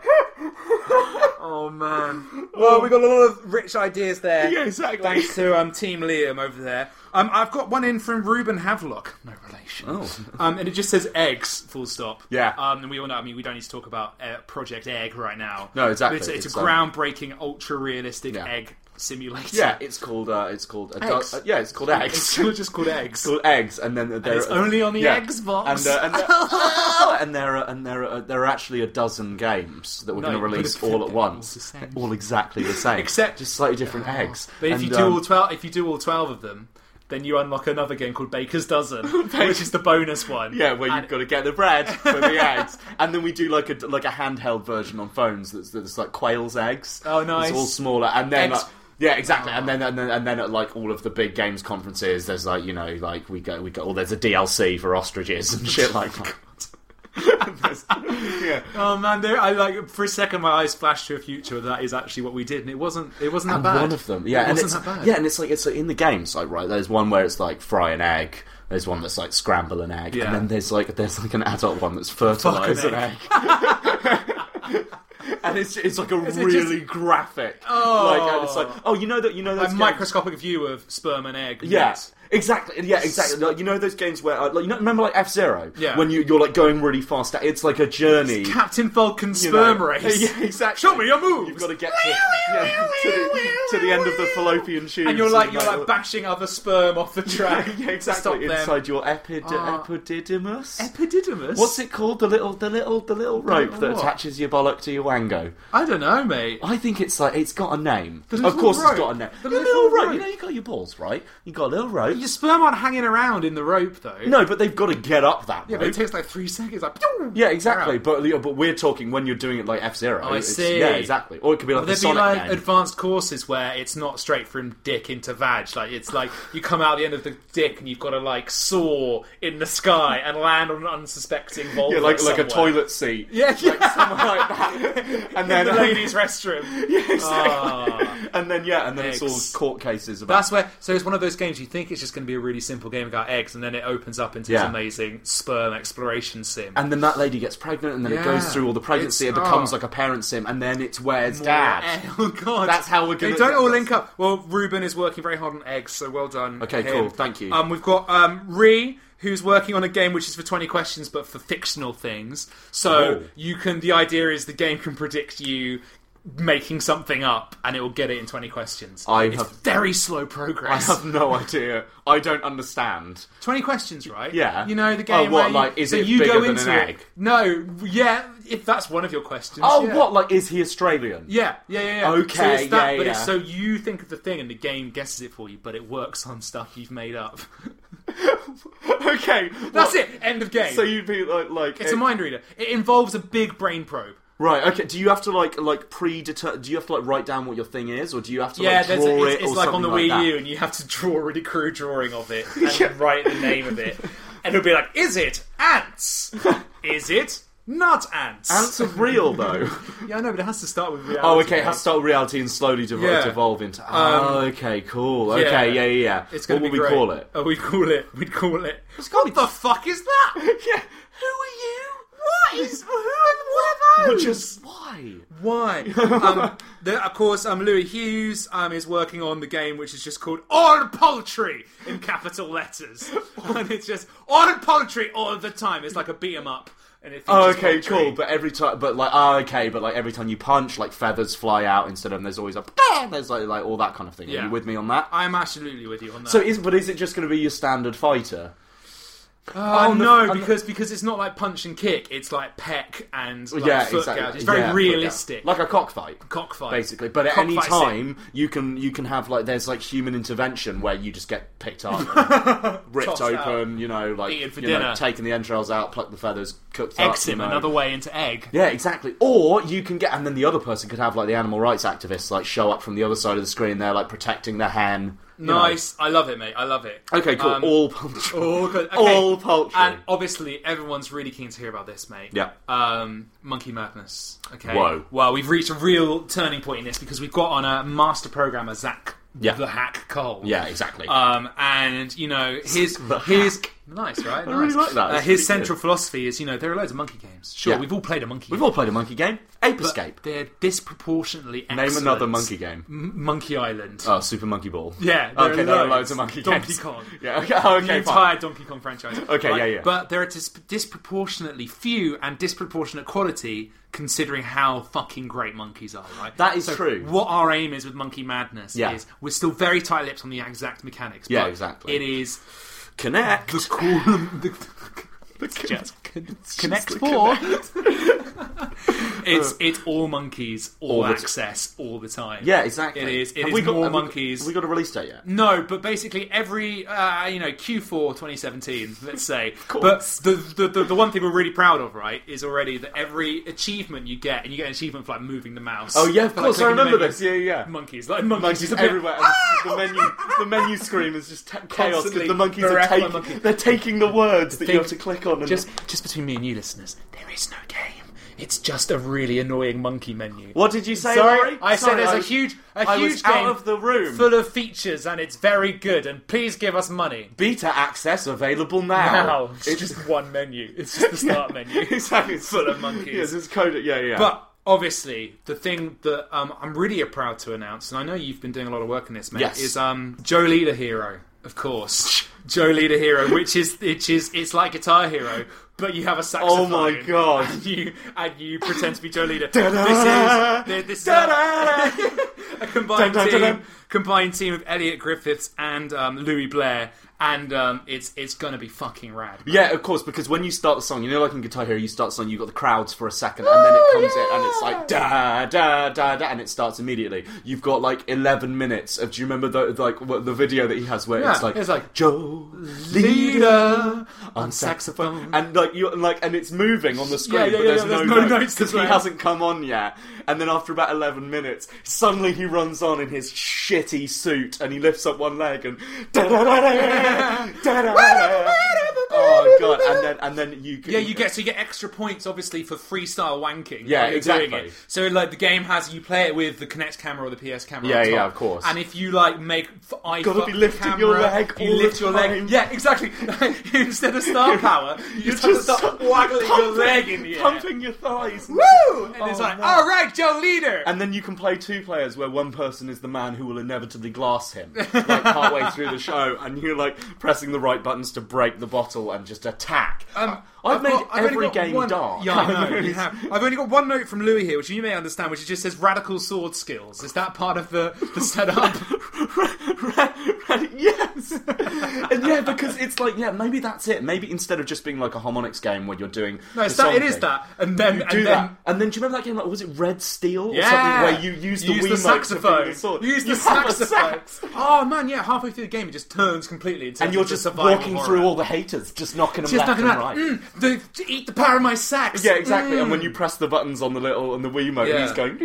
Oh man. Well, we got a lot of rich ideas there.
Yeah, exactly.
Thanks to Team Liam over there. I've got one in from Ruben Havelock. No relation.
Oh.
And it just says eggs, full stop.
Yeah.
And we all know, we don't need to talk about Project Egg right now.
No, exactly.
But it's a groundbreaking, ultra-realistic egg simulator.
Yeah, it's called eggs.
It's called
Eggs.
It's just called Eggs.
It's called Eggs, and then
it's only on the Xbox.
And there are actually a dozen games that we're going to release all at once. All exactly the same,
except
just slightly different eggs.
But if you do all 12 of them, then you unlock another game called Baker's Dozen, which is the bonus one.
Yeah, where you've got to get the bread for the eggs, and then we do like a handheld version on phones that's like Quail's eggs.
Oh, nice!
It's all smaller, and then. Yeah, exactly, and then at like all of the big games conferences, there's like we go. There's a DLC for ostriches and shit like that.
Yeah. Oh man, for a second my eyes flashed to a future that is actually what we did, and it wasn't that bad.
One of them, it wasn't that bad. Yeah, and it's like in the games, like right. There's one where it's like fry an egg. There's one that's like scramble an egg, and then there's like an adult one that's fertilise an egg. And it's like really graphic. And it's like, you know those games?
Microscopic view of sperm and egg.
Yes. Exactly. Yeah, exactly. Like, you know those games where, remember like F-Zero?
Yeah.
When you're like going really fast. It's like a journey.
It's Captain Falcon's sperm race.
Yeah, exactly.
Show me your moves.
You've got to get to the end of the fallopian tube.
And you're like bashing other sperm off the track.
Yeah, exactly. Inside your epididymis.
Epididymis.
What's it called? The little rope that attaches your bollock to your wango.
I don't know, mate.
I think it's got a name.
Of course,
it's got a name. The little rope. You know, you got your balls, right? You got a little rope.
Your sperm aren't hanging around in the rope, though.
No, but they've got to get up that rope.
Yeah, but it takes like 3 seconds. Like,
yeah, exactly. But we're talking when you're doing it like F-Zero.
I see.
Yeah, exactly. Or it could be like
there'd
Sonic
be like
game.
Advanced courses where it's not straight from dick into vag. Like it's like you come out the end of the dick and you've got to like soar in the sky and land on an unsuspecting vulva.
Yeah, like
somewhere.
a toilet seat.
Yeah,
like something like that. And then
the ladies' restroom.
Yeah, exactly. And then it's all court cases about.
That's where. So it's one of those games you think it's just going to be a really simple game about eggs, and then it opens up into this amazing sperm exploration sim.
And then that lady gets pregnant, and then it goes through all the pregnancy. It becomes like a parent sim, and then it's where's Dad.
Oh god,
that's how we're going.
They don't all link up. Well, Ruben is working very hard on eggs, so well done.
Okay, cool. Thank you.
We've got Ree, who's working on a game which is for 20 questions, but for fictional things. So the idea is the game can predict you making something up, and it will get it in 20 questions. It's very slow progress.
I have no idea. I don't understand.
20 questions, right?
Yeah.
You know the game.
Is it bigger than an egg?
No. Yeah. If that's one of your questions.
Oh, yeah. What? Like, is he Australian?
Yeah.
Okay.
So you think of the thing, and the game guesses it for you, but it works on stuff you've made up.
Okay,
that's it. End of game.
So you'd be like
it's a mind reader. It involves a big brain probe.
Right. Okay. Do you have to like predetermine? Do you have to like write down what your thing is, or do you have to draw it?
It's like on the Wii U, and you have to draw a really crude drawing of it and write the name of it, and it'll be like, is it ants? Is it not ants?
Ants are real though.
Yeah, I know, but it has to start with reality.
Oh, okay. It has to start with reality and slowly devolve into. Okay. Cool. Okay. Yeah.
It's going to be
great.
What would we call it? Oh, we'd call it. What the fuck is that?
Yeah.
Who are you? What are those?
Just why?
Of course, Louis Hughes is working on the game, which is just called All Poultry in capital letters, and it's just All Poultry all the time. It's like a beat 'em up. And it
okay, cool. But every time, every time you punch, like feathers fly out instead of there's always there's like all that kind of thing. Yeah. Are you with me on that?
I'm absolutely with you on that.
So, is it just going to be your standard fighter?
Because it's not like punch and kick. It's like peck and foot gouge. It's very realistic,
like a cockfight, basically. But at any time, you can have like there's like human intervention where you just get picked up, ripped open, taking the entrails out, pluck the feathers, cooked up.
Eggs him another way into egg.
Yeah, exactly. Or you can get, and then the other person could have like the animal rights activists like show up from the other side of the screen. They're like protecting the hen.
Nice. I love it, mate. I love it.
Okay, cool. All poultry.
All good. Okay.
All poultry.
And obviously, everyone's really keen to hear about this, mate.
Yeah.
Monkey Madness. Okay.
Whoa.
Well, we've reached a real turning point in this because we've got on a master programmer, Zach the Hack Cole.
Yeah, exactly.
And his nice, right?
I really like that.
His central philosophy is, there are loads of monkey games. Sure, we've all played a monkey game.
We've all played a monkey game. Ape Escape.
They're disproportionately excellent.
Name another monkey game.
Monkey Island.
Oh, Super Monkey Ball.
Yeah.
There are loads of monkey
Donkey
games.
Kong.
Yeah. Okay.
The entire Donkey Kong franchise.
Okay. Right? Yeah.
But there are disproportionately few and disproportionate quality considering how fucking great monkeys are, right?
That is true.
What our aim is with Monkey Madness is we're still very tight-lipped on the exact mechanics.
Yeah,
but
exactly.
It is
Connect.
Connect 4. It's all monkeys, all access, all the time.
Yeah, exactly.
It is more monkeys.
Have we got a release date yet?
No, but basically every Q4 2017, let's say. But the one thing we're really proud of, right, is already that every achievement you get, and you get an achievement for like moving the mouse.
Oh yeah, of course, I remember this. Yeah.
Monkeys
everywhere. The menu screen is just chaos because the monkeys they're taking the words that you have to click on. And
just between me and you, listeners, there is no game. It's just a really annoying monkey menu.
What did you say,
Sorry?
Laurie?
I said there's a huge game
out of the room,
full of features, and it's very good. And please give us money.
Beta access available now.
It's just one menu. It's just the start menu.
Exactly, it's
full of monkeys.
Yes, it's coded. Yeah.
But obviously, the thing that I'm really proud to announce, and I know you've been doing a lot of work on this, mate, is Joe Leader Hero. Of course, Joe Leader Hero, which is it's like Guitar Hero, but you have a saxophone.
Oh my god!
And you pretend to be Joe Leader. This is a combined team of Elliot Griffiths and Louis Blair. And it's gonna be fucking rad.
Yeah, of course, because when you start the song, like in Guitar Hero, you start the song, you've got the crowds for a second, and then it comes in, and it's like da da da da, and it starts immediately. You've got like 11 minutes of. Do you remember the video that he has where it's like Joe Leader on saxophone, and and it's moving on the screen, but there's no notes because he hasn't come on yet. And then after about 11 minutes, suddenly he runs on in his shitty suit, and he lifts up one leg and da da da da. Oh god! And then you
get extra points obviously for freestyle wanking.
Yeah, exactly.
So like the game has you play it with the Kinect camera or the PS camera.
Yeah,
on top,
yeah, of course.
And if you like make
gotta be lifting your leg.
You lift your leg. Yeah, exactly. Instead of star power, you just have to start waggling your leg in the air,
pumping your thighs.
Woo! And it's like, all right, Joe Leader.
And then you can play two players where one person is the man who will inevitably glass him, like partway through the show, and you're like pressing the right buttons to break the bottle and just attack. I've made every game dark.
Yeah, I know, you have. I've only got one note from Louis here, which you may understand, which just says radical sword skills. Is that part of the setup?
Yes. And yeah, because it's like, maybe that's it. Maybe instead of just being like a harmonics game where you're doing
it is that. And then
do you remember that game, like, was it Red Steel?
Yeah.
Or something where you use the
saxophone.
Use
the saxophone. Oh man, yeah, halfway through the game it just turns completely into,
and you're just walking through all the haters, just knocking them left and right.
Eat the power of my sax.
Yeah, exactly. And when you press the buttons on the Wiimote, he's going.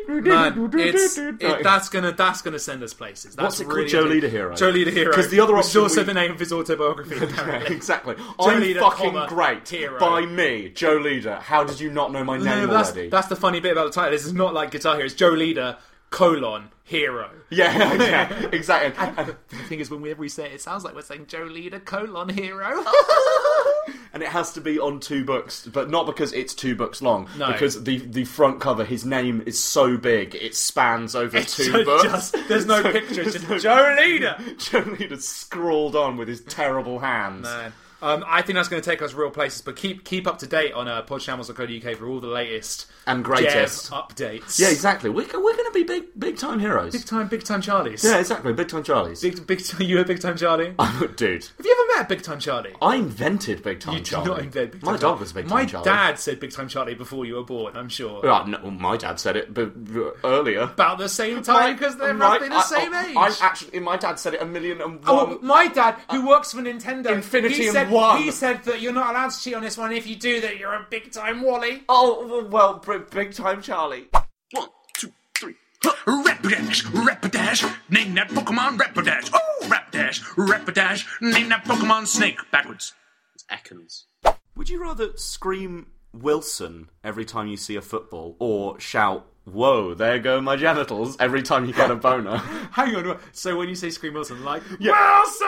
Man, that's gonna send us places.
What's it called? Joe Leader Hero.
Joe Leader Hero.
Because the other option,
also the name of his autobiography.
Exactly.
I'm Leader,
fucking great.
Hero.
By me, Joe Leader. How did you not know my name already?
That's the funny bit about the title. This is not like Guitar Hero. It's Joe Leader, Hero.
Yeah, exactly.
And the thing is, whenever we say it, it sounds like we're saying Joe Leader, Hero.
And it has to be on 2 books, but not because it's 2 books long.
No.
Because the front cover, his name is so big, it spans over 2 books.
There's no pictures, just Joe Leader.
Joe Leader scrawled on with his terrible hands.
Man. I think that's going to take us real places, but keep up to date on podshambles.co.uk for all the latest
and greatest
updates.
Yeah, exactly. We're going to be big time heroes.
Big time Charlies.
Yeah, exactly. Big time Charlies.
You a big time Charlie?
Dude.
Have you ever met Big Time Charlie?
I invented Big Time Charlie.
You did not invent Big Time
My dog was Big Time Charlie.
My dad said Big Time Charlie before you were born, I'm sure.
No, my dad said it earlier.
About the same time, because they're roughly the same age.
My dad said it 1,000,001.
Oh, my dad, who works for Nintendo,
Infinity and One.
He said that you're not allowed to cheat on this one. If you do, that you're a big time Wally.
Oh, well, Big Time Charlie.
1, 2, 3. Rapidash, name that Pokemon Rapidash. Oh, Rapidash, name that Pokemon Snake. Backwards. It's Ekans.
Would you rather scream Wilson every time you see a football, or shout, "Whoa, there go my genitals," every time you get a boner?
Hang on, so when you say scream Wilson, like,
Wilson!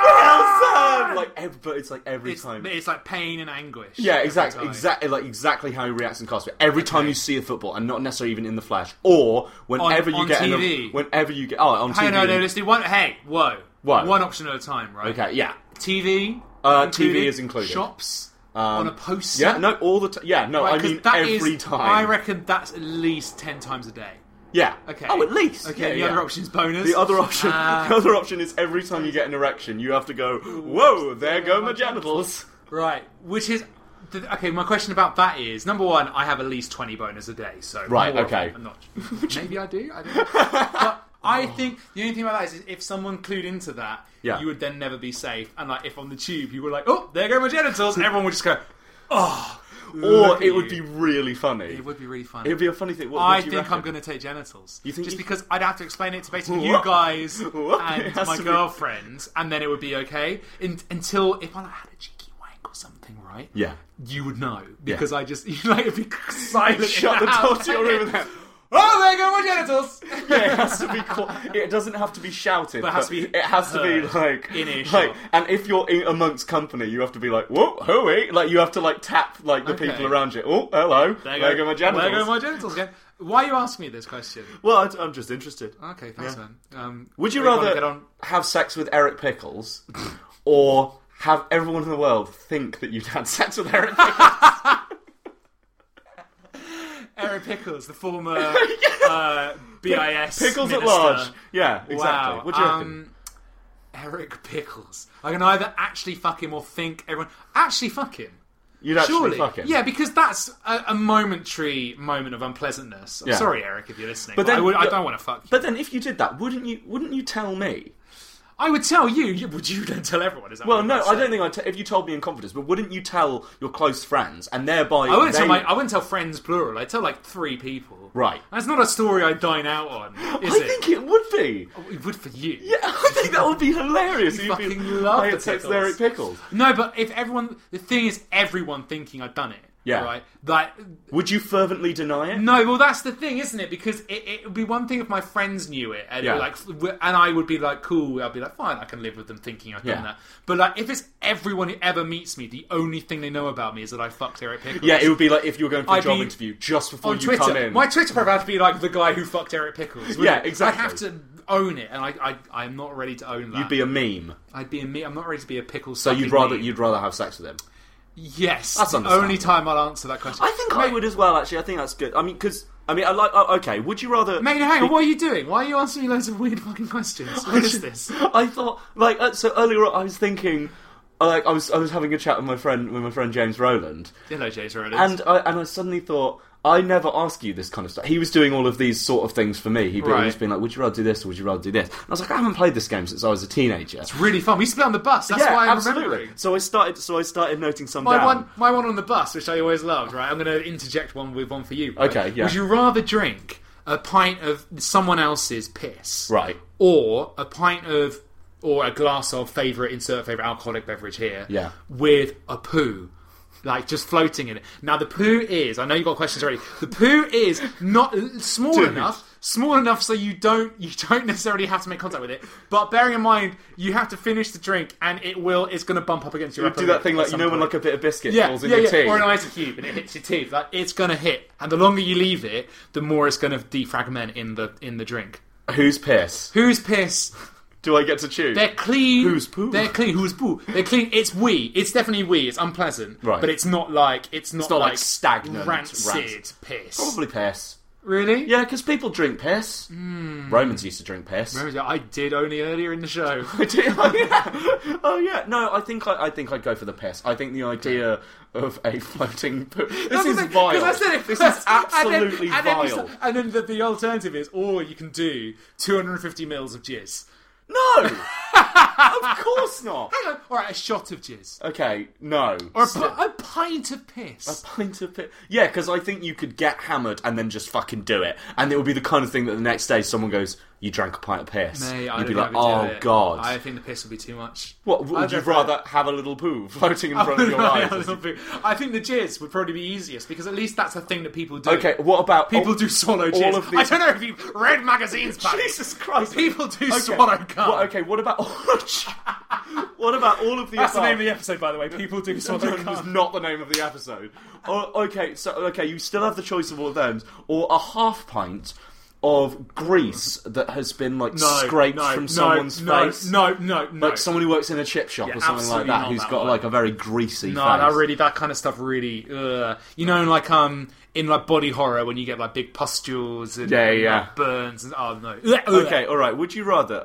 But it's like every time.
It's like pain and anguish.
Yeah, exactly how he reacts in cosplay. Every time you see a football, and not necessarily even in the flesh, or whenever you get
TV.
Whenever you get on TV.
No, let's do one. Hey, whoa. One option at a time, right?
Okay, yeah.
TV.
TV is included.
Shops. On a poster?
Yeah, no, all the time. Yeah, no,
right,
I mean every time.
I reckon that's at least 10 times a day.
Yeah.
Okay.
Oh, at least.
Okay, the other option's bonus.
The other option is every time you get an erection, you have to go, "Whoa, there go my genitals."
Right, which is... Okay, my question about that is, number one, I have at least 20 boners a day, so...
Right, okay.
I'm not... Maybe I do, I don't know. But I think the only thing about that is if someone clued into that, you would then never be safe. And like, if on the tube you were like, "Oh, there go my genitals," everyone would just go, "Oh."
Or it would be really funny.
It would be really funny.
It would be a funny thing.
I think I'm going to take genitals.
You think
just because I'd have to explain it to basically you guys and my girlfriends, and then it would be okay. Until if I had a cheeky wank or something, right?
Yeah.
You would know. Because I just, it'd be silent.
Shut the door to your room then.
"Oh, there go my genitals!"
Yeah, it has to be it doesn't have to be shouted. But it has to be like
in earshot.
And if you're amongst company, you have to be like, "Whoa, hooey!" Like you have to like tap like the people around you. "Oh, hello, there go my genitals."
There go my genitals again. Why are you asking me this question?
Well, I'm just interested.
Okay, thanks, man.
Would you rather have sex with Eric Pickles, or have everyone in the world think that you'd had sex with Eric Pickles?
Eric Pickles, the former BIS
Pickles
minister.
at large. Yeah, exactly.
Wow.
What do you reckon?
Eric Pickles. I can either actually fuck him or think everyone... Actually fuck him.
You'd actually fuck him?
Yeah, because that's a momentary moment of unpleasantness. I'm sorry, Eric, if you're listening. But then, I don't want to fuck you.
But then if you did that, wouldn't you tell me?
I would tell you. Would you then tell everyone? Is that
well, no, I don't think if you told me in confidence, but wouldn't you tell your close friends, and thereby... I
wouldn't tell friends plural. I'd tell like 3 people.
Right.
That's not a story I'd dine out on, is it?
I think it would be.
Oh, it would for you.
Yeah, I think that would be hilarious.
You fucking love the
Pickles. Eric Pickles.
No, but if everyone... The thing is, everyone thinking I'd done it.
Yeah.
Right? That...
Would you fervently deny it?
No, well, that's the thing, isn't it? Because it would be one thing if my friends knew it, and and I would be like, cool, I'd be like, fine, I can live with them thinking I've done that. But like, if it's everyone who ever meets me, the only thing they know about me is that I fucked Eric Pickles.
Yeah, it would be like if you were going for a job interview just before you
Twitter,
come in.
My Twitter profile would be like the guy who fucked Eric Pickles.
Yeah, exactly.
I'd have to own it, and I'm not ready to own that.
You'd be a meme.
I'd be a meme. I'm not ready to be a pickle.
So you'd rather have sex with him.
Yes,
that's
the only time I'll answer that question.
I think I would as well. Actually, I think that's good. I mean, I like. Okay, would you rather?
Mate, hang on. What are you doing? Why are you answering me loads of weird fucking questions? What is this?
I thought, so earlier on, I was thinking, I was having a chat with my friend James Rowland.
Hello, James Rowland.
And I suddenly thought, I never ask you this kind of stuff. He was doing all of these sort of things for me. He'd always been like, would you rather do this or would you rather do this? And I was like, I haven't played this game since I was a teenager.
It's really fun. We used to play on the bus. That's why I'm remembering.
So I started noting some
down. My one on the bus, which I always loved, right? I'm going to interject one with one for you. Right?
Okay, yeah.
Would you rather drink a pint of someone else's piss?
Right.
Or a pint of, or a glass of insert favourite alcoholic beverage here.
Yeah.
With a poo. Like, just floating in it. Now, the poo is... I know you've got questions already. The poo is not small enough so you don't necessarily have to make contact with it. But bearing in mind, you have to finish the drink, and it's going to bump up against your upper lip.
Do that thing like, when like a bit of biscuit falls in your teeth.
Or an ice cube, and it hits your teeth. Like, it's going to hit. And the longer you leave it, the more it's going to defragment in the drink.
Whose piss?
Whose piss...
Do I get to choose?
They're clean.
Who's poo?
They're clean. Who's poo? They're clean. It's wee. It's definitely wee. It's unpleasant.
Right.
But it's not like
stagnant,
rancid piss.
Probably piss.
Really?
Yeah, because people drink piss. Romans used to drink piss.
I did only earlier in the show.
I did. Oh yeah. No, I think I'd go for the piss. I think the idea of a floating poo. This is vile.
Because I said it.
This is absolutely vile.
And then the alternative is, or you can do 250 mils of jizz.
No! Of course not!
Hang on. Alright, a shot of jizz.
Okay, no.
Or a pint of piss.
A pint of piss. Yeah, because I think you could get hammered and then just fucking do it. And it would be the kind of thing that the next day someone goes, you drank a pint of piss.
Mate,
you'd be like, oh god.
I think the piss would be too much.
What, would you rather have a little poo floating in front of your eyes?
I think the jizz would probably be easiest, because at least that's a thing that people do.
Okay, what about...
People do swallow jizz. All of these... I don't know if you've read magazines, buddy.
Jesus Christ.
People do swallow cum.
What about... What about all of the
That's the name of the episode, by the way. People do swallow cum.
That's not the name of the episode. You still have the choice of all of them. Or a half pint of grease that has been scraped from someone's face.
No.
Like someone who works in a chip shop or something like that, who's got like a very greasy face.
That kind of stuff really... in like body horror, when you get like big pustules and like, burns and
Okay, alright, would you rather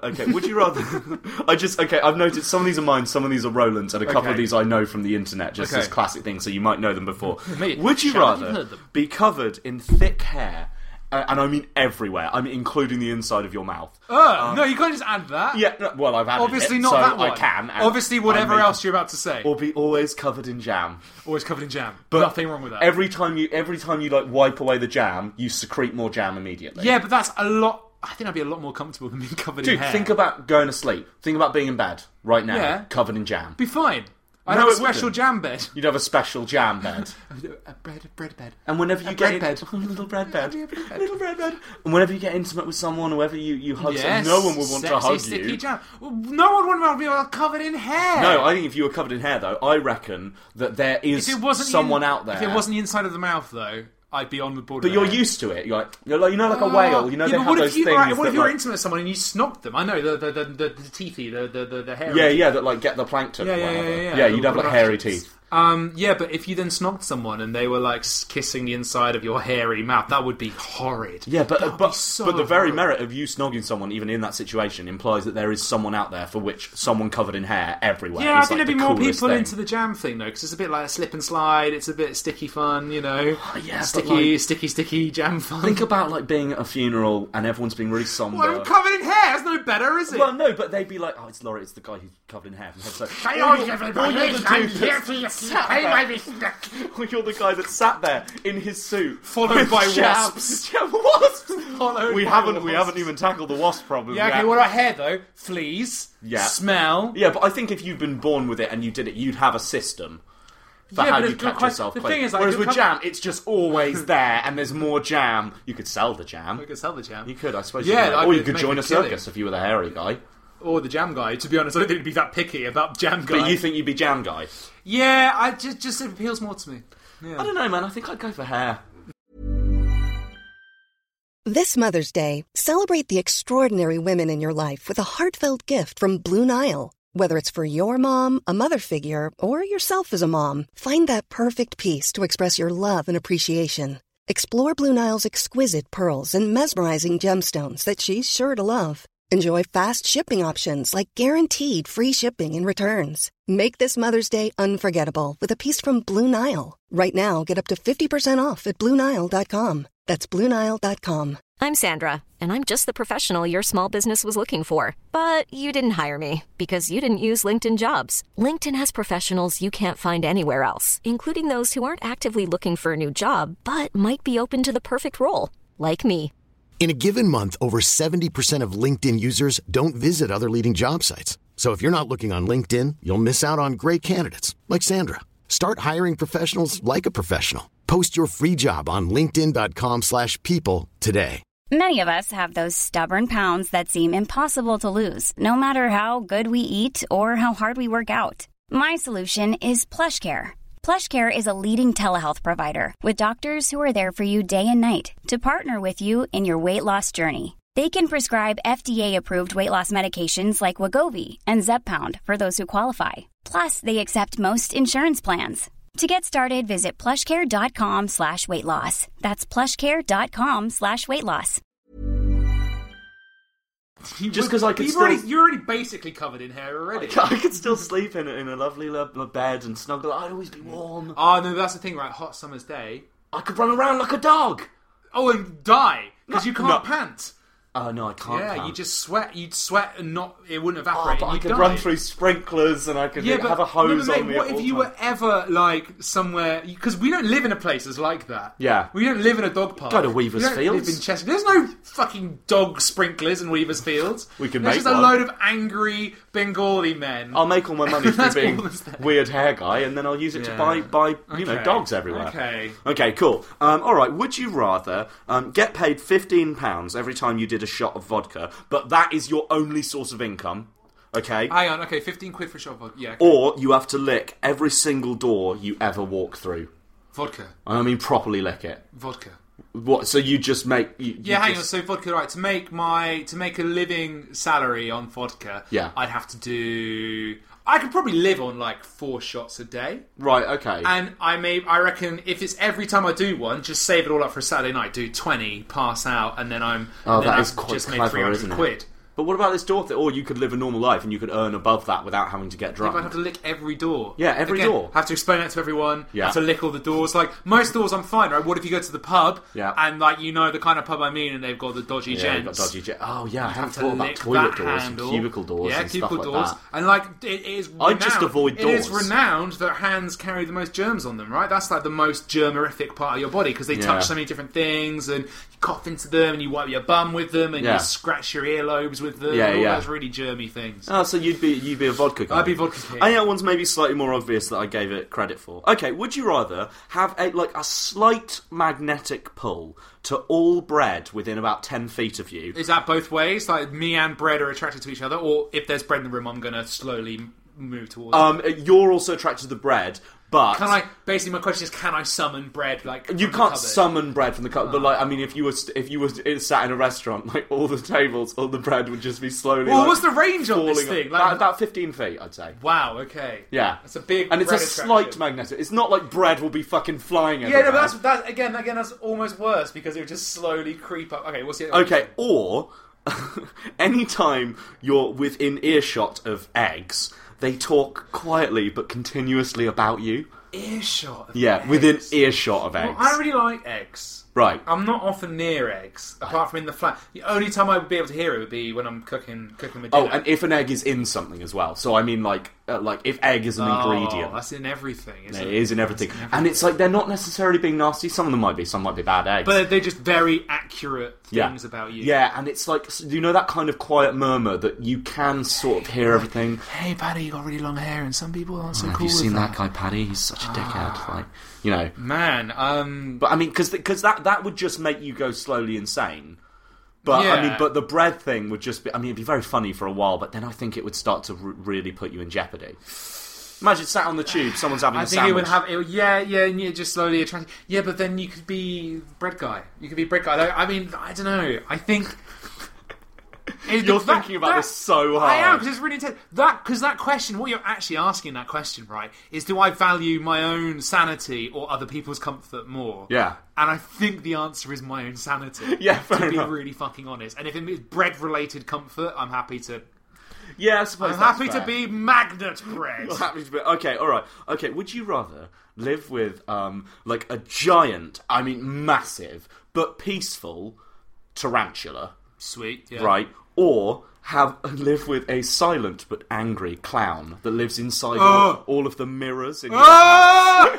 I've noted some of these are mine, some of these are Roland's, and a couple of these I know from the internet, just as classic things, so you might know them before.
Mate,
would you rather be covered in thick hair, and I mean everywhere, I mean including the inside of your mouth?
No, you can't just add that.
Yeah, well, I've added
obviously
it,
not
so
that one.
I can.
Obviously, whatever else you're about to say.
Or be always covered in jam.
Always covered in jam.
But
nothing wrong with that.
Every time you like wipe away the jam, you secrete more jam immediately.
Yeah, but that's a lot. I think I'd be a lot more comfortable than being covered in hair.
Dude, think about going to sleep. Think about being in bed right now, covered in jam.
Be fine. I'd have a special jam bed.
You'd have a special jam bed.
A bread bed.
And whenever you get a little bread bed. Little bread bed. And whenever you get intimate with someone, whoever you hug someone, no one will want to hug
sticky
you.
Jam. No one would want to be covered in hair.
No, I think if you were covered in hair, though, I reckon that there is someone out there.
If it wasn't the inside of the mouth, though, I'd be on the board.
But you're used to it. You're like a whale. You know they have those things.
What if you're intimate with someone and you snogged them? I know the teethy, the hairy.
Yeah, that like get the plankton.
Yeah.
Yeah, you'd have like hairy teeth.
Yeah, but if you then snogged someone and they were like kissing the inside of your hairy mouth, that would be horrid.
Yeah, but the very merit of you snogging someone, even in that situation, implies that there is someone out there for which someone covered in hair everywhere.
Yeah, I think there'd be more people into the jam thing though, because it's a bit like a slip and slide. It's a bit sticky fun, you know.
Yeah,
sticky jam fun.
Think about like being at a funeral and everyone's being really somber.
Well, I'm covered in hair. It's no better, is it?
Well, no, but they'd be like, "Oh, it's Laurie. It's the guy who's covered in hair." So, you're the guy that sat there in his suit,
followed by wasps.
We haven't even tackled the wasp problem.
Yeah, okay. What about hair though? Fleas.
Yeah.
Smell.
Yeah, but I think if you've been born with it and you did it, you'd have a system for how you catch yourself clean.
Thing is, like,
whereas with jam, it's just always there, and there's more jam. You could sell the jam.
You could sell the jam.
You could, I suppose.
Yeah,
or you could join a circus if you were the hairy guy.
Or the jam guy. To be honest, I don't think it'd be that picky about jam guy.
But you think you'd be jam guy?
Yeah, I just it appeals more to me. Yeah.
I don't know, man. I think I'd go for hair.
This Mother's Day, celebrate the extraordinary women in your life with a heartfelt gift from Blue Nile. Whether it's for your mom, a mother figure, or yourself as a mom, find that perfect piece to express your love and appreciation. Explore Blue Nile's exquisite pearls and mesmerizing gemstones that she's sure to love. Enjoy fast shipping options like guaranteed free shipping and returns. Make this Mother's Day unforgettable with a piece from Blue Nile. Right now, get up to 50% off at BlueNile.com. That's BlueNile.com.
I'm Sandra, and I'm just the professional your small business was looking for. But you didn't hire me because you didn't use LinkedIn Jobs. LinkedIn has professionals you can't find anywhere else, including those who aren't actively looking for a new job, but might be open to the perfect role, like me.
In a given month, over 70% of LinkedIn users don't visit other leading job sites. So if you're not looking on LinkedIn, you'll miss out on great candidates like Sandra. Start hiring professionals like a professional. Post your free job on linkedin.com/people today.
Many of us have those stubborn pounds that seem impossible to lose, no matter how good we eat or how hard we work out. My solution is PlushCare. PlushCare is a leading telehealth provider with doctors who are there for you day and night to partner with you in your weight loss journey. They can prescribe FDA-approved weight loss medications like Wegovy and Zepbound for those who qualify. Plus, they accept most insurance plans. To get started, visit plushcare.com/weightloss. That's plushcare.com/weightloss.
Just because I could
you're already basically covered in hair already.
I could still sleep in a lovely bed and snuggle. I'd always be warm.
Oh, no, that's the thing, right? Hot summer's day.
I could run around like a dog.
Oh, and die, because you can't pant.
Oh, no, I can't.
Yeah, you just sweat. You'd sweat and it wouldn't evaporate.
But I could run through sprinklers and I could have a hose on me.
What if you were ever somewhere? Because we don't live in a places like that.
Yeah,
we don't live in a dog park.
Go to Weavers Fields.
Live in Chester. There's no fucking dog sprinklers in Weavers Fields.
We can
There's
make
just
one.
a load of angry Bengali men.
I'll make all my money through being weird hair guy, and then I'll use it to buy dogs everywhere. Okay, cool. All right. Would you rather get paid £15 every time you did a shot of vodka, but that is your only source of income? Okay.
Hang on. Okay, 15 quid for a shot of vodka. Yeah. Okay.
Or you have to lick every single door you ever walk through.
Vodka.
I mean, properly lick it.
Vodka.
What? So you just make?
Hang on. So vodka, right? To make a living salary on vodka, I'd have to do. I could probably live on like 4 shots a day.
Right. Okay.
And I reckon if it's every time I do one, just save it all up for a Saturday night. Do 20, pass out, and then I've just made 300 quid.
But what about this door thing? Or you could live a normal life and you could earn above that without having to get drunk.
I'd have to lick every door.
Yeah, every door.
Have to explain that to everyone. Yeah. Have to lick all the doors. Like, most doors I'm fine, right? What if you go to the pub and, like, you know the kind of pub I mean and they've got the dodgy gents.
Got dodgy gents. Oh, yeah, I haven't thought about toilet doors and cubicle doors and stuff like that.
And, like, it is renowned.
I'd just avoid doors.
It is renowned that hands carry the most germs on them, right? That's, like, the most germorific part of your body because they touch so many different things and you cough into them and you wipe your bum with them and you scratch your earlobes with them. Those really germy things.
Oh, so you'd be a vodka guy.
I'd be a vodka king.
And that one's maybe slightly more obvious that I gave it credit for. Okay, would you rather have a slight magnetic pull to all bread within about 10 feet of you?
Is that both ways? Like, me and bread are attracted to each other? Or if there's bread in the room, I'm going to slowly move towards it?
You're also attracted to the bread, but...
Basically, my question is, can I summon bread,
You can't summon bread from the cupboard, but, I mean, if you were sat in a restaurant, like, all the tables, all the bread would just be slowly,
what's the range on this thing?
About 15 feet, I'd say.
Wow, okay.
Yeah.
That's a big
And it's a slight magnetic. It's not like bread will be fucking flying everywhere.
Yeah, no, but that's again, that's almost worse, because it would just slowly creep up. Okay, what's the other
Okay, or... anytime you're within earshot of eggs... They talk quietly but continuously about you.
Earshot of
eggs? Within earshot of eggs.
Well, I really like eggs.
Right.
I'm not often near eggs, apart from in the flat. The only time I would be able to hear it would be when I'm cooking my dinner.
Oh, and if an egg is in something as well. So I mean, like if egg is an ingredient.
That's in everything, isn't it?
It is in everything. And it's like, they're not necessarily being nasty. Some of them might be. Some might be bad eggs.
But they're just very accurate things about you.
Yeah, and it's like, you know that kind of quiet murmur that you can sort of hear everything.
Hey, Paddy, you got really long hair, and some people aren't so cool with that.
Have you seen that guy, Paddy? He's such a dickhead. Like, you know.
Man,
But I mean, because that would just make you go slowly insane. But I mean, but the bread thing would just be. I mean, it'd be very funny for a while, but then I think it would start to really put you in jeopardy. Imagine sat on the tube, someone's having a sandwich.
And just slowly attract. Yeah, but then you could be bread guy. I mean, I don't know. I think
You're thinking about this so hard.
I am, because it's really intense. Because that question, what you're actually asking in that question, right, is do I value my own sanity or other people's comfort more?
Yeah.
And I think the answer is my own sanity.
Yeah, fair
enough. To be
enough.
really fucking honest. And if it's bread-related comfort, I'm happy to...
Yeah, I suppose
I'm happy to be magnet bread.
You're happy to be... Okay, alright. Okay, would you rather live with, like, a giant, I mean massive, but peaceful tarantula?
Sweet, yeah.
Right? Or live with a silent but angry clown that lives inside all of the mirrors in your house.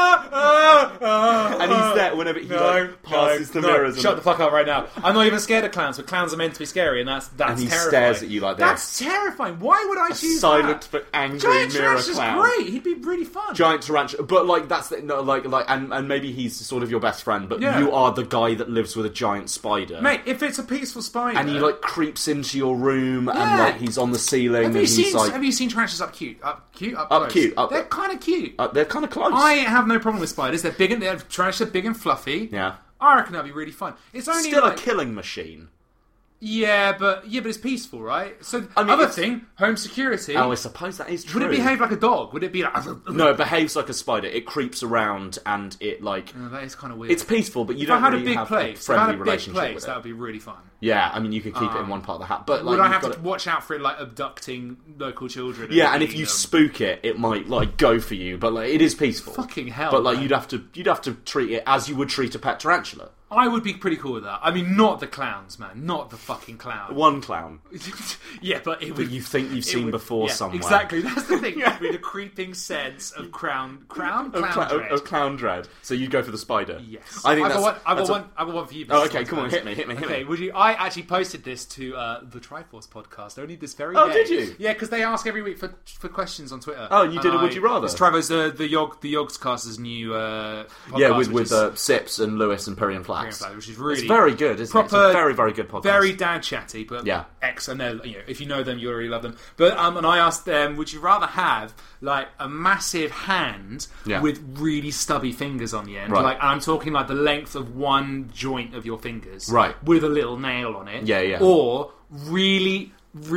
And he's there whenever he passes the mirrors.
Shut the fuck up right now. I'm not even scared of clowns, but clowns are meant to be scary, and that's
and he
terrifying.
Stares at you like this.
That's terrifying. Why would I choose
silent
that?
but angry
Giant
mirror
tarantula's
clown?
Great. He'd be really fun.
Giant tarantula, but like that's and maybe he's sort of your best friend, but you are the guy that lives with a giant spider,
mate. If it's a peaceful spider,
and he like creeps into your room, and like he's on the ceiling,
have you seen tarantulas up close? They're kind of cute.
They're kind of close.
I have no problem with spiders. They're big and tarantulas are big and fluffy.
Yeah,
I reckon that'd be really fun. It's only
still a killing machine.
Yeah, but it's peaceful, right? So other thing, home security.
Oh, I suppose that is true.
Would it behave like a dog? Would it be like...
No, it behaves like a spider. It creeps around and it like...
Oh, that is kind of weird.
It's peaceful, but you don't really have a friendly relationship with it.
That would be really fun.
Yeah, I mean, you could keep it in one part of the house. But
would I have to watch out for it, like, abducting local children?
Yeah, and if you spook it, it might, like, go for you. But, like, it is peaceful.
Fucking hell,
But, like,
man.
you'd have to treat it as you would treat a pet tarantula.
I would be pretty cool with that. I mean, not the clowns, man. Not the fucking clown.
One clown.
Yeah, but it would...
That you think you've seen before somewhere.
Exactly, that's the thing. With a creeping sense of clown dread.
Of clown dread. So you'd go for the spider.
Yes.
I think
I've got one for you.
Oh, okay, come on, hit me.
Okay, would you... I actually posted this to the Triforce podcast only this very day.
Oh, did you?
Yeah, because they ask every week for questions on Twitter.
Oh, you did a Would You Rather?
It's Triforce, the Yogscast's new podcast.
Yeah, with Sips and Lewis and Perry and Flax.
Which is really...
It's very good, isn't it? It's a very, very good podcast.
Very dad chatty, but and they're, if you know them, you already love them. But and I asked them, would you rather have like a massive hand with really stubby fingers on the end,
right.
like, and I'm talking like the length of one joint of your fingers,
right,
with a little nail on it,
or
really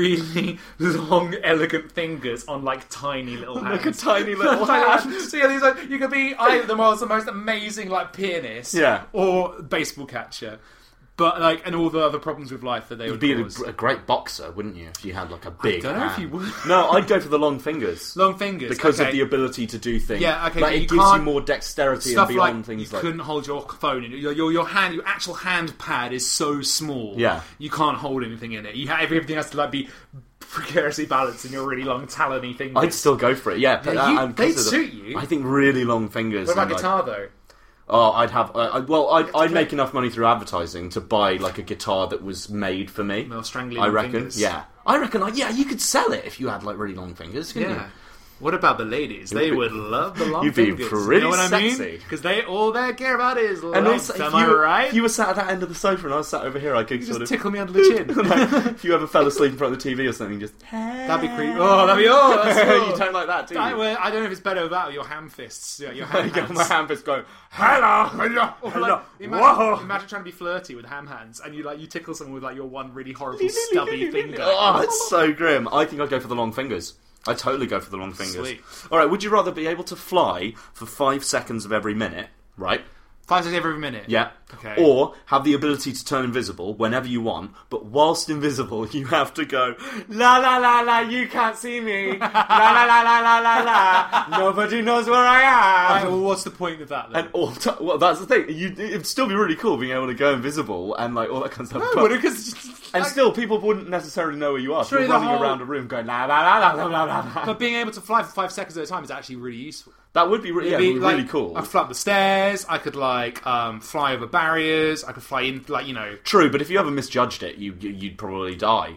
long, elegant fingers on like tiny little hands.
Like a tiny little hand.
So you could be either the most amazing like pianist, or baseball catcher. But like, and all the other problems with life that they would cause.
You'd be a great boxer, wouldn't you? If you had like a big.
I don't know if you would.
No, I'd go for the the fingers.
Long fingers,
because of the ability to do things.
Yeah, okay.
Like, it gives you more dexterity and beyond
like
things.
You couldn't hold your phone. Your hand, your actual hand pad is so small.
Yeah,
you can't hold anything in it. Everything has to like be precariously balanced in your really long talony fingers.
I'd still go for it. Yeah,
they'd suit you.
I think really long fingers.
What about guitar though?
Oh, I'd have. I'd make enough money through advertising to buy like a guitar that was made for me.
Well, strangling
I reckon.
Fingers.
Yeah, I reckon. You could sell it if you had like really long fingers. Couldn't you?
What about the ladies? They would love the long
fingers.
You'd be
pretty
you know what
sexy.
I mean? Because all they care about is length.
And also,
am I right?
If you were sat at that end of the sofa and I was sat over here, I could
just tickle me under the chin.
Like, if you ever fell asleep in front of the TV or something, just
that'd be creepy. Oh, that'd be that's cool.
You don't like that, do you?
I don't know if it's better with that or your ham fists. Yeah, your ham hands.
My ham fists going hello.
Imagine trying to be flirty with ham hands and you tickle someone with like your one really horrible stubby finger.
Oh, it's so grim. I think I'd go for the long fingers. I'd totally go for the long fingers.
Sweet.
Alright, would you rather be able to fly for 5 seconds of every minute, right?
5 seconds every minute?
Yeah.
Okay.
Or have the ability to turn invisible whenever you want, but whilst invisible, you have to go, la la la la, you can't see me, la la la la la la la, nobody knows where I am.
Right, well, what's the point of that then?
And well, that's the thing. It'd still be really cool being able to go invisible and like all that kind of stuff.
No, because
still, people wouldn't necessarily know where you are. So you're running around a room going la la la la la la la.
But being able to fly for 5 seconds at a time is actually really useful.
That would be really cool.
I could fly up the stairs. I could fly over barriers. I could fly in,
True, but if you ever misjudged it, you'd probably die.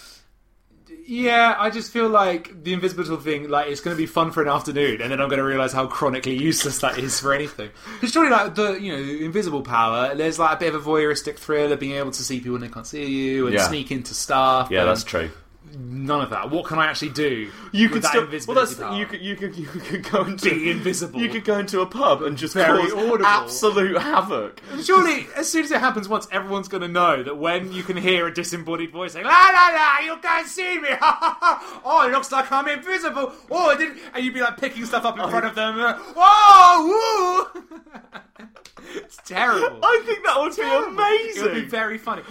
Yeah, I just feel like the invisible thing, it's going to be fun for an afternoon, and then I'm going to realise how chronically useless that is for anything. Because surely, the invisible power, there's a bit of a voyeuristic thrill of being able to see people when they can't see you, and sneak into stuff.
Yeah, that's true.
None of that. What can I actually do?
You could still.
Power?
You could go into
be invisible.
You could go into a pub and just
Very
cause
audible.
absolute havoc.
Surely, as soon as it happens once, everyone's going to know that when you can hear a disembodied voice saying, "La la la, you can't see me." Oh, it looks like I'm invisible. Oh, I didn't. And you'd be like picking stuff up in front of them. Oh, woo! It's terrible.
I think that would be amazing.
It would be very funny.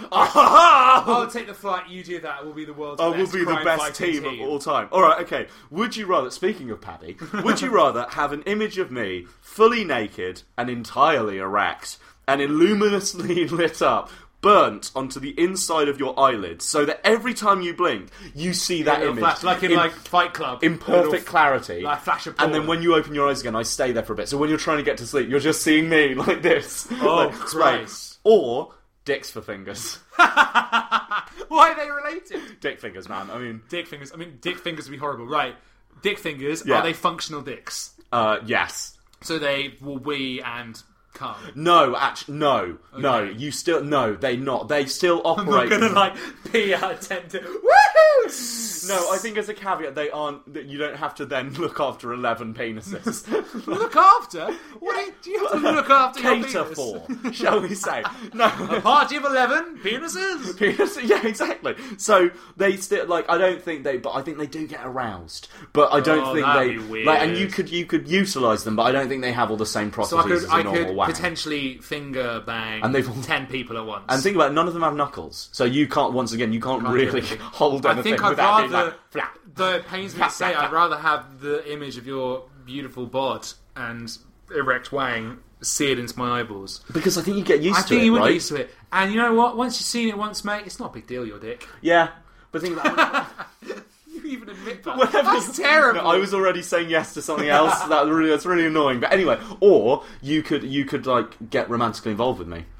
I'll take the flight. You do that. We'll be the world's best.
We'll be the best team of all time. All right, okay. Would you rather? Speaking of Paddy, would you rather have an image of me fully naked and entirely erect and illuminously lit up, burnt onto the inside of your eyelids, so that every time you blink, you see that image,
flash, like in Fight Club,
in perfect clarity,
like flash of
and then when you open your eyes again, I stay there for a bit. So when you're trying to get to sleep, you're just seeing me like this.
Oh,
like,
Christ!
Or dicks for fingers.
Why are they related?
Dick fingers, man.
Dick fingers. Dick fingers would be horrible, right? Dick fingers.
Yeah.
Are they functional dicks?
Yes.
So they will wee and come.
No, actually, no, okay. No. You still they're not. They still operate.
I'm not gonna pee out of 10 to woohoo.
No, I think as a caveat, they aren't. That you don't have to then look after 11 penises.
Look after? What do you have to look after?
Cater for, shall we say? No,
a party of 11 penises.
Yeah, exactly. So they still I don't think they, but I think they do get aroused. But I don't think they.
Be weird.
And you could utilise them, but I don't think they have all the same processes as a normal wang.
Potentially finger bang
and
10 people at once.
And think about it, none of them have knuckles, so you can't. Once again, you can't really hold anything.
I think I'd rather. Though it pains me to say,
flap.
I'd rather have the image of your beautiful bod and erect wang seared into my eyeballs,
because I think you get used to it.
I think you would
right?
get used to it, and you know what? Once you've seen it once, mate, it's not a big deal. Your dick.
Yeah, but think about it.
You even admit that. That's terrible.
No, I was already saying yes to something else. That's really annoying. But anyway, or you could like get romantically involved with me.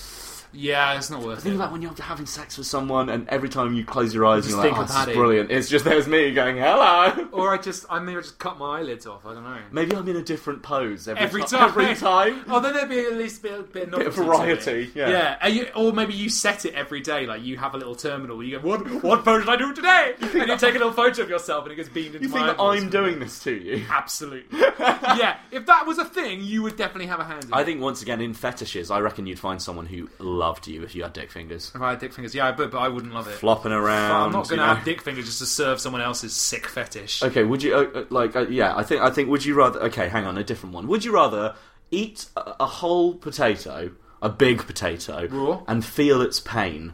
Yeah, it's not worth it.
Think about when you're having sex with someone, and every time you close your eyes, you're like, "Oh, this is brilliant." It's just there's me going, "Hello."
Or I maybe just cut my eyelids off. I don't know.
Maybe I'm in a different pose every
time.
Every time.
Oh, then there'd be at least a bit of
variety. Yeah.
Or maybe you set it every day. Like you have a little terminal where you go, "What pose did I do today?" And you take a little photo of yourself, and it gets beamed into my eyes.
You think that I'm doing this to you?
Absolutely. Yeah. If that was a thing, you would definitely have a hand in it.
I think once again in fetishes, I reckon you'd find someone who loved you if you had dick fingers.
If I had dick fingers, yeah, but I wouldn't love it.
Flopping around.
But I'm not going to have dick fingers just to serve someone else's sick fetish.
Okay, would you I think would you rather? Okay, hang on, a different one. Would you rather eat a whole potato, a big potato,
raw,
and feel its pain?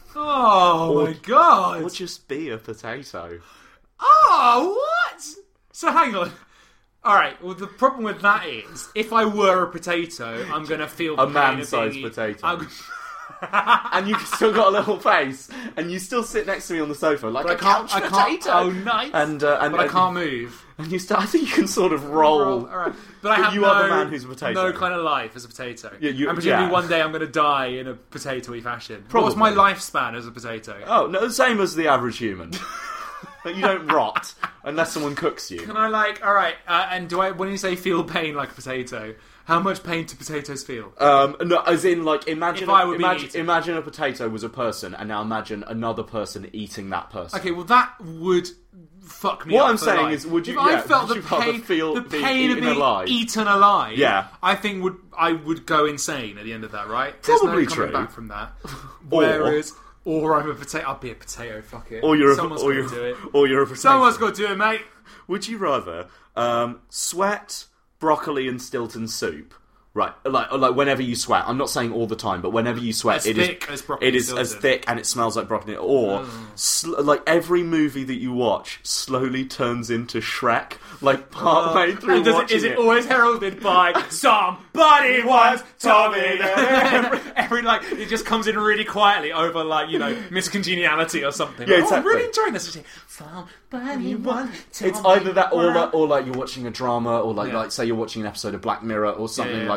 Oh my god!
Or just be a potato?
Oh, what? So hang on. Alright, well the problem with that is, if I were a potato, I'm going to feel
a man-sized potato. And you've still got a little face, and you still sit next to me on the sofa like a couch potato.
Oh, nice!
But
I can't move.
And I think you can sort of roll.
Alright, but I have
are the man who's a potato.
No kind of life as a potato.
Yeah,
and presumably one day I'm going to die in a potato-y fashion.
Probably.
What's my lifespan as a potato?
Oh, no, the same as the average human. But you don't rot unless someone cooks you.
Can I alright, and when you say feel pain like a potato, how much pain do potatoes feel?
No, as in imagine
imagine
a potato was a person, and now imagine another person eating that person.
Okay, well that would fuck me up.
What I'm saying is, would you?
If I felt the pain of being
alive?
Eaten alive,
yeah,
I think I would go insane at the end of that. Right?
Probably
There's no coming
true.
back from that. Whereas. Or I'm a potato. I'll be a potato. Fuck it.
Someone's got to do it. Or you're a potato.
Someone's got to do it, mate.
Would you rather sweat, broccoli, and Stilton soup? Right, like whenever you sweat. I'm not saying all the time, but whenever you sweat, it is as thick and it smells like broccoli. Or like every movie that you watch slowly turns into Shrek. Like partway through watching
is it always heralded by somebody once told me? Every it just comes in really quietly over miscongeniality or something.
Yeah, exactly.
I'm really enjoying this. Somebody once
it's either that or like you're watching a drama, or like say you're watching an episode of Black Mirror or something like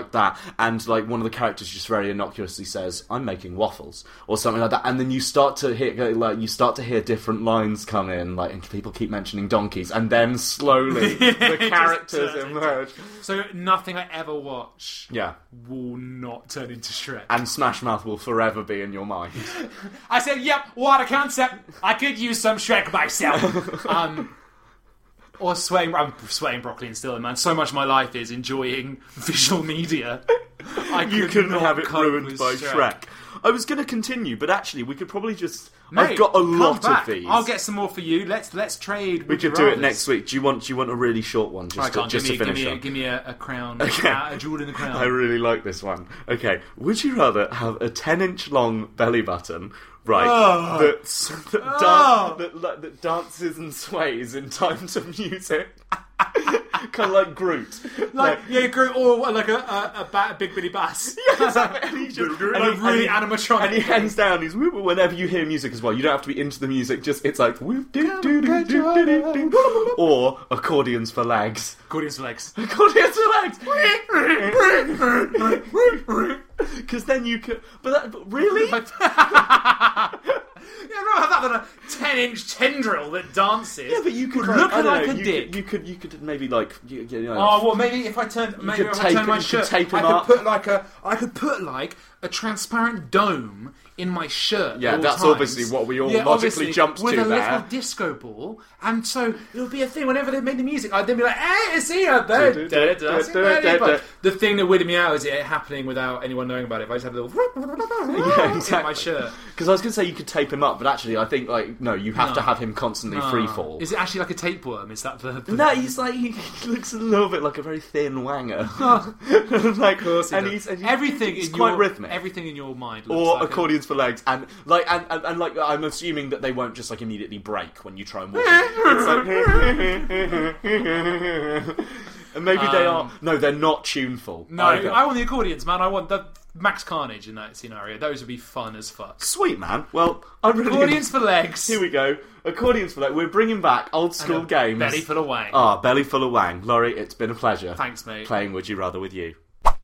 like that, and like one of the characters just very innocuously says, "I'm making waffles," or something like that, and then you start to hear different lines come in, like, and people keep mentioning donkeys, and then slowly the characters emerge.
So nothing I ever watch
will
not turn into Shrek.
And Smash Mouth will forever be in your mind.
I said, yep, what a concept. I could use some Shrek myself. Or I'm sweating broccoli and still, man. So much of my life is enjoying visual media.
You couldn't have it ruined by Shrek. I was going to continue, but actually we could probably just... Mate, I've got a lot of these.
I'll get some more for you. Let's trade.
We could do it next week. Do you want a really short one just to finish on?
Give me a crown.
Okay.
A jewel in the crown.
I really like this one. Okay. Would you rather have a 10-inch long belly button, right, that dances and sways in time to music? Kind of like Groot.
Groot, or like a big Billy Bass.
Yeah, exactly. And he's just
really animatronic.
And he hands down. He's whenever you hear music as well. You don't have to be into the music. Just it's like or accordions for legs.
Accordions for legs.
Accordions for legs. Because then you could. But really.
Yeah, I'd rather have that than a 10-inch tendril that dances.
Yeah, but you could
look like a dick.
You could maybe like.
Maybe if I turn my shirt, I could put like a transparent dome in my shirt.
Yeah, that's obviously what we all logically jumped to
there. With a
little
disco ball, and so it'll be a thing whenever they made the music. I'd then be like, "Hey, is he up there?" The thing that weirded me out is it happening without anyone knowing about it. If I just have a little in my shirt.
Because I was going to say you could tape him up, but actually I think you have to have him constantly free fall.
Is it actually like a tapeworm? Is that the...
No, he looks a little bit like a very thin wanger.
Of course, and he's
everything. It's quite rhythmic.
Everything in your mind.
Or like accordions for legs, and I'm assuming that they won't just like immediately break when you try and walk. It's like, and maybe they are. No, they're not tuneful.
No, either. I want the accordions, man. I want the Max Carnage in that scenario. Those would be fun as fuck.
Sweet, man. Well, I really
accordions for legs.
Here we go. Accordions for legs. We're bringing back old school games.
Belly full of wang.
Belly full of wang. Laurie, it's been a pleasure.
Thanks, mate.
Playing Would You Rather with you.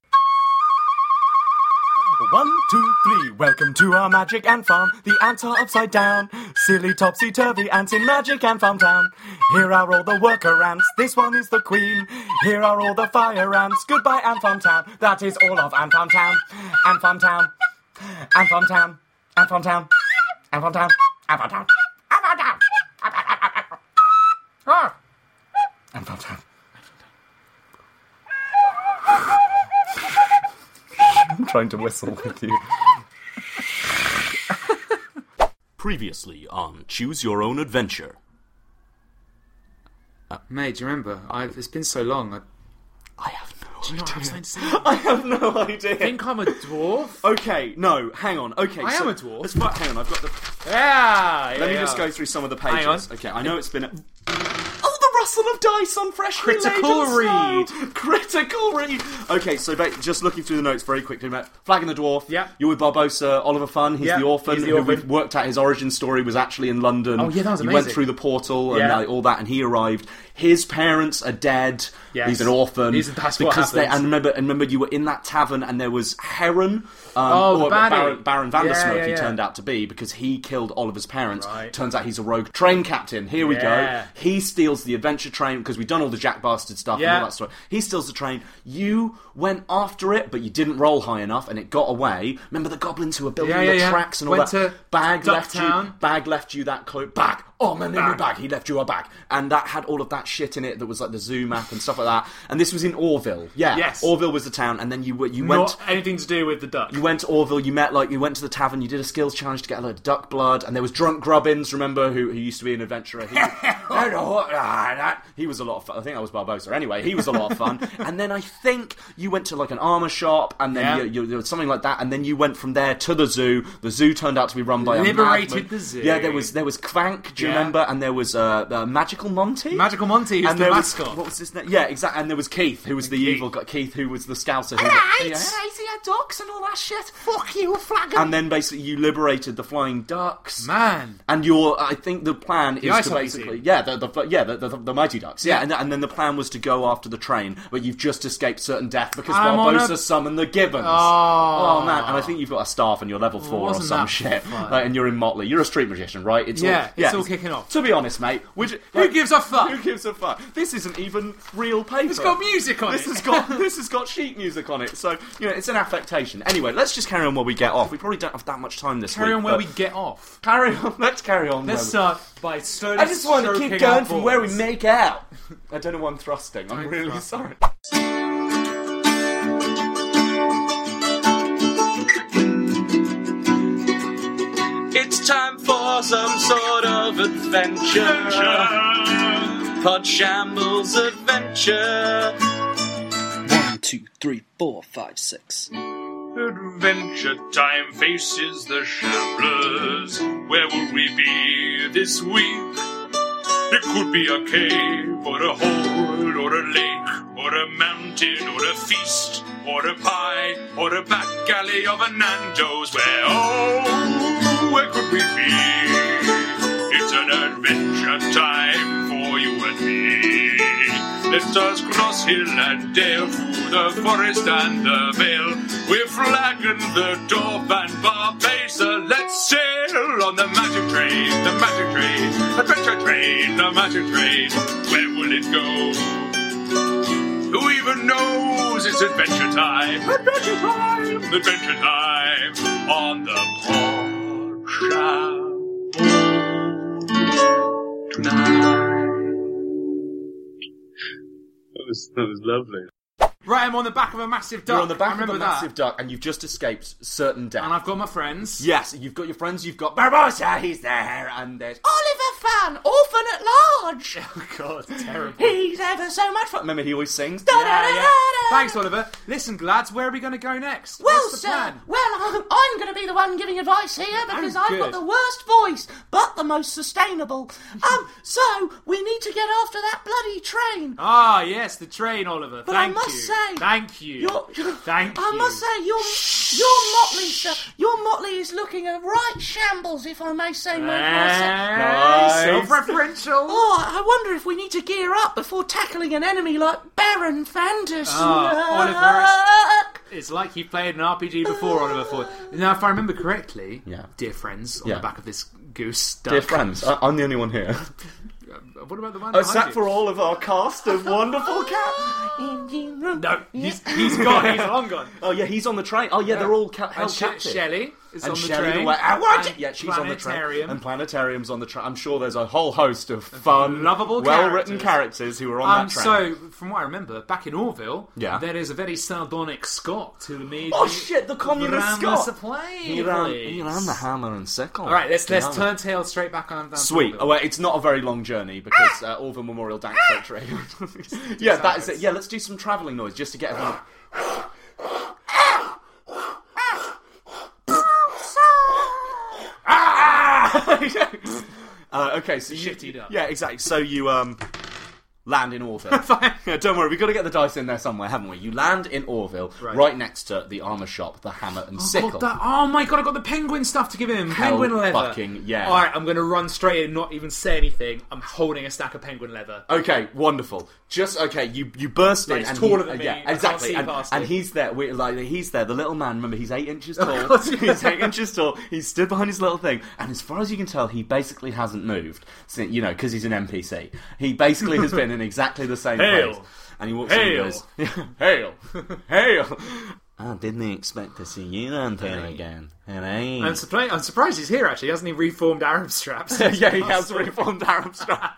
1, 2, 3, welcome to our Magic Ant Farm. The ants are upside down, silly topsy-turvy ants in Magic Ant Farm Town. Here are all the worker ants, this one is the queen. Here are all the fire ants, goodbye Ant Farm Town. That is all of Ant Farm Town. Ant Farm Town, Ant Farm Town, Ant Farm Town, Ant Farm Town, Ant Farm Town, Ant Farm Town, Ant Farm Town. I'm trying to whistle with you.
Previously on Choose Your Own Adventure.
Mate, do you remember? It's been so long.
I have no idea.
Do you know what I'm saying to say?
I have no idea.
I think I'm a dwarf.
Okay, no, hang on. Okay,
I am a dwarf.
Hang on, I've got the...
Let
me just go through some of the pages.
Hang on.
Okay, I know it's been... the rustle of dice on freshly
Critical read.
Critical read. Okay, so just looking through the notes very quickly. Flag and the Dwarf.
Yeah.
You're with Barbossa, Oliver Funn. He's the orphan. Who we've worked out his origin story was actually in London.
Oh yeah, that was amazing.
He went through the portal and all that, and he arrived. His parents are dead.
Yes.
He's an orphan.
That's what happens.
Remember, you were in that tavern, and there was Heron.
Baron
Vandersmoke. He turned out to be because he killed Oliver's parents.
Right.
Turns out he's a rogue train captain. Here we go. He steals the adventure train because we've done all the Jack Bastard stuff and all that stuff. He steals the train. You went after it, but you didn't roll high enough, and it got away. Remember the goblins who were building the tracks and all that? Bag left you that clue. Bag. Oh, man, in your bag. He left you a bag. And that had all of that shit in it that was like the zoo map and stuff like that. And this was in Orville. Yeah.
Yes.
Orville was the town, and then you went...
Not anything to do with the duck.
You went to Orville, you went to the tavern, you did a skills challenge to get a load of duck blood, and there was Drunk Grubbins, remember, who used to be an adventurer. He was a lot of fun. I think that was Barbossa. Anyway, he was a lot of fun. And then I think you went to like an armour shop, and then you something like that, and then you went from there to the zoo. The zoo turned out to be run by a
liberated the zoo.
Yeah, there was Kvank, do you remember? And there was Magical Monty.
Magical Monty, who's the mascot.
What was his name? Yeah, exactly. And there was Keith, who was the evil guy. Keith, who was the scouser. had ducks and all that shit.
Fuck you, Flagon.
And then basically you liberated the flying ducks.
Man.
And I think the plan is to basically...
team.
Yeah, the Mighty Ducks. Yeah, and then the plan was to go after the train, but you've just escaped certain death because Barbossa summoned the Gibbons.
Oh,
man. And I think you've got a staff and you're level 4 or some shit. And you're in Motley. You're a street magician, right? It's
all kicking off.
To be honest, mate.
Who gives a fuck?
Who gives a fuck? This isn't even real paper.
It's got music on it.
This has got sheet music on it. So, it's an affectation. Anyway, let's just carry on while we get off. We probably don't have that much time this week.
Carry on where we get off.
Let's carry on.
Let's start by slowly
I just want to keep going from where we
balls.
make out. I don't know why I'm thrusting. I'm really sorry.
It's time for some sort of adventure. Podshambles adventure.
1, 2, 3, 4, 5, 6.
Adventure time faces the Shamblers. Where will we be this week? It could be a cave, or a hole, or a lake, or a mountain, or a feast, or a pie, or a back alley of a Nando's. Where could we be? It's an adventure time for you and me. Let us cross hill and dale, through the forest and the vale. We're Flagon, the Dwarf, and Barbassa. Let's sail on the magic train, adventure train, the magic train. Where will it go? Who even knows? It's adventure time, on the Podshambles tonight. That was lovely.
Right, I'm on the back of a massive duck.
You're on the back of a massive duck, and you've just escaped certain death.
And I've got my friends.
Yes, you've got your friends, you've got Barbossa, he's there, and there's
Oliver Fan, orphan at large.
Oh, God, terrible.
He's ever so much fun.
Remember, he always sings.
Yeah. Thanks, Oliver. Listen, lads, where are we going to go next?
Well,
What's the
sir,
plan?
I'm going to be the one giving advice here because I've got the worst voice, but the most sustainable. So we need to get after that bloody train.
Ah, yes, the train, Oliver.
But
Thank
I must say,
thank you. Thank you.
I must say, your Motley, sir, your Motley is looking a right shambles, if I may say myself.
Nice. Self-referential.
Oh, I wonder if we need to gear up before tackling an enemy like Baron Fanderson.
Oliver, it's like you've played an RPG before, Oliver. Now, if I remember correctly, dear friends, on the back of this goose duck.
Dear friends, I'm the only one here.
What about the one
Is that for all of our cast of wonderful cats?
No, he's gone. He's long gone.
Oh yeah, he's on the train. Oh yeah, they're all held captive.
Shelley is on the
Shelley
train.
Yeah, she's on the train. And Planetarium's on the train. I'm sure there's a whole host of fun,
lovable,
well-written characters who are on that train.
So, from what I remember, back in Orville, there is a very sardonic Scot who made.
Oh shit, the communist Scot.
He
ran the hammer and sickle.
All right, let's turn tail straight back on down.
Sweet. Oh, well, it's not a very long journey because Orville Memorial Dance Cemetery. Yeah, that is it. Yeah, let's do some travelling noise just to get everyone. Okay, so
shittied up.
Yeah, exactly. So you land in Orville. Yeah, don't worry, we've got to get the dice in there somewhere, haven't we? You land in Orville, right next to the armour shop, the hammer and sickle.
Oh my god, I got the penguin stuff to give him. Penguin leather.
Fucking yeah.
Alright, I'm going to run straight in, not even say anything. I'm holding a stack of penguin leather.
Okay, wonderful. You burst in.
He's
and
taller than me.
Yeah, exactly. And he's there. He's there. The little man. Remember, he's 8 inches tall. He's 8 inches tall. He's stood behind his little thing, and as far as you can tell, he basically hasn't moved. You know, because he's an NPC. He basically has been in exactly the same place. And he walks in and goes, "Hail, hail." I didn't expect to see you around here again.
I'm surprised he's here, actually. Hasn't he reformed Arab straps?
Yeah, he has reformed Arab straps.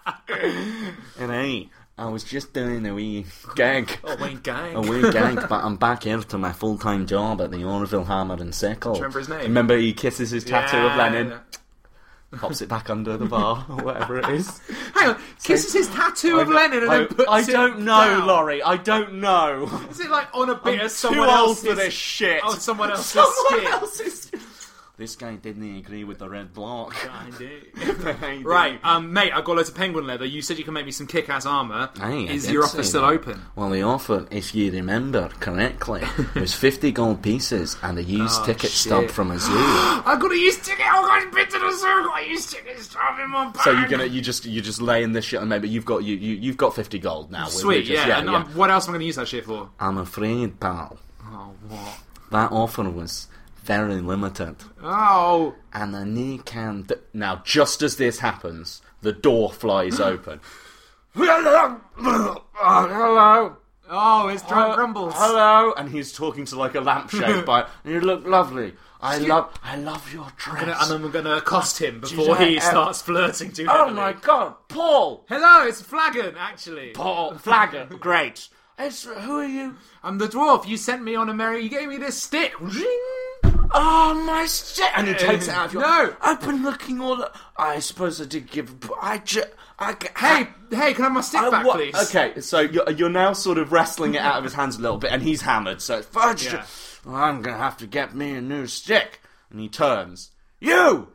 I was just doing a wee gag.
A wee
gag, but I'm back here to my full-time job at the Orville Hammer and Sickle.
Do you remember his name?
Remember he kisses his tattoo of Lenin? Pops it back under the bar, or whatever it is.
Hang on, kisses his tattoo of Lenin and then puts it
I don't know,
down.
Laurie, I don't know.
Is it like on a bit of someone
else's...
else's...
too old for this shit.
Oh, someone else's skin.
this guy didn't agree with the red block.
Right, mate, I've got loads of penguin leather. You said you can make me some kick-ass armour. Is your offer still open?
Well, the offer, if you remember correctly, was 50 gold pieces and a used ticket stub from a zoo.
I've got a used ticket. I've got a bit to the zoo. I've got a used ticket stub in my bag.
So you just lay in this shit, and maybe you've got 50 gold now.
Sweet, what else am I going to use that shit for?
I'm afraid, pal.
Oh, what?
That offer was very limited.
Oh.
And I need can... Now, just as this happens, the door flies open. Hello!
Oh, it's Drunk Grumbles.
Hello! And he's talking to like a lampshade by... You look lovely. I love your dress.
I'm going to accost him before he starts flirting too heavily.
Oh my god, Paul!
Hello, it's Flagon, actually.
Paul, Flagon, great. Who are you?
I'm the dwarf. You sent me on a merry... You gave me this stick.
Oh, my stick! And he takes it out of your...
No!
I've been looking all... I suppose I did give...
Hey, can I have my stick back, please?
Okay, so you're now sort of wrestling it out of his hands a little bit, and he's hammered, so... Well, I'm going to have to get me a new stick. And he turns. You!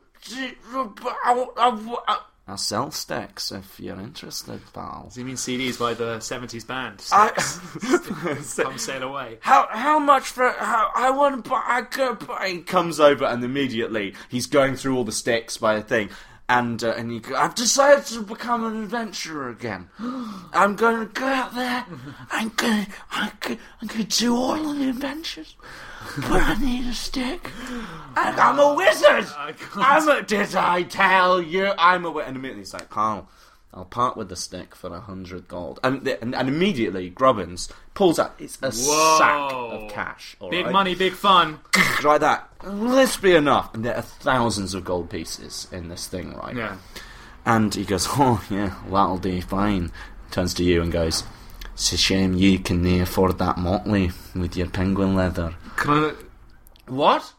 I'll sell sticks if you're interested, pal.
Does he mean CDs by the 70s band? Come sail away.
How much for... I want to buy... He comes over and immediately he's going through all the sticks by a thing. And I've decided to become an adventurer again. I'm going to go out there. I'm going to do all the adventures. But I need a stick. And I'm a wizard. Did I tell you? I'm a wizard. And immediately he's like, Carl, I'll part with the stick for 100 gold. And immediately Grubbins pulls out. It's a sack of cash.
Big money, big fun.
Right, that. Let's be enough. And there are thousands of gold pieces in this thing, right?
Yeah.
And he goes, oh, yeah, that'll do fine. Turns to you and goes, it's a shame you can afford that motley with your penguin leather. What?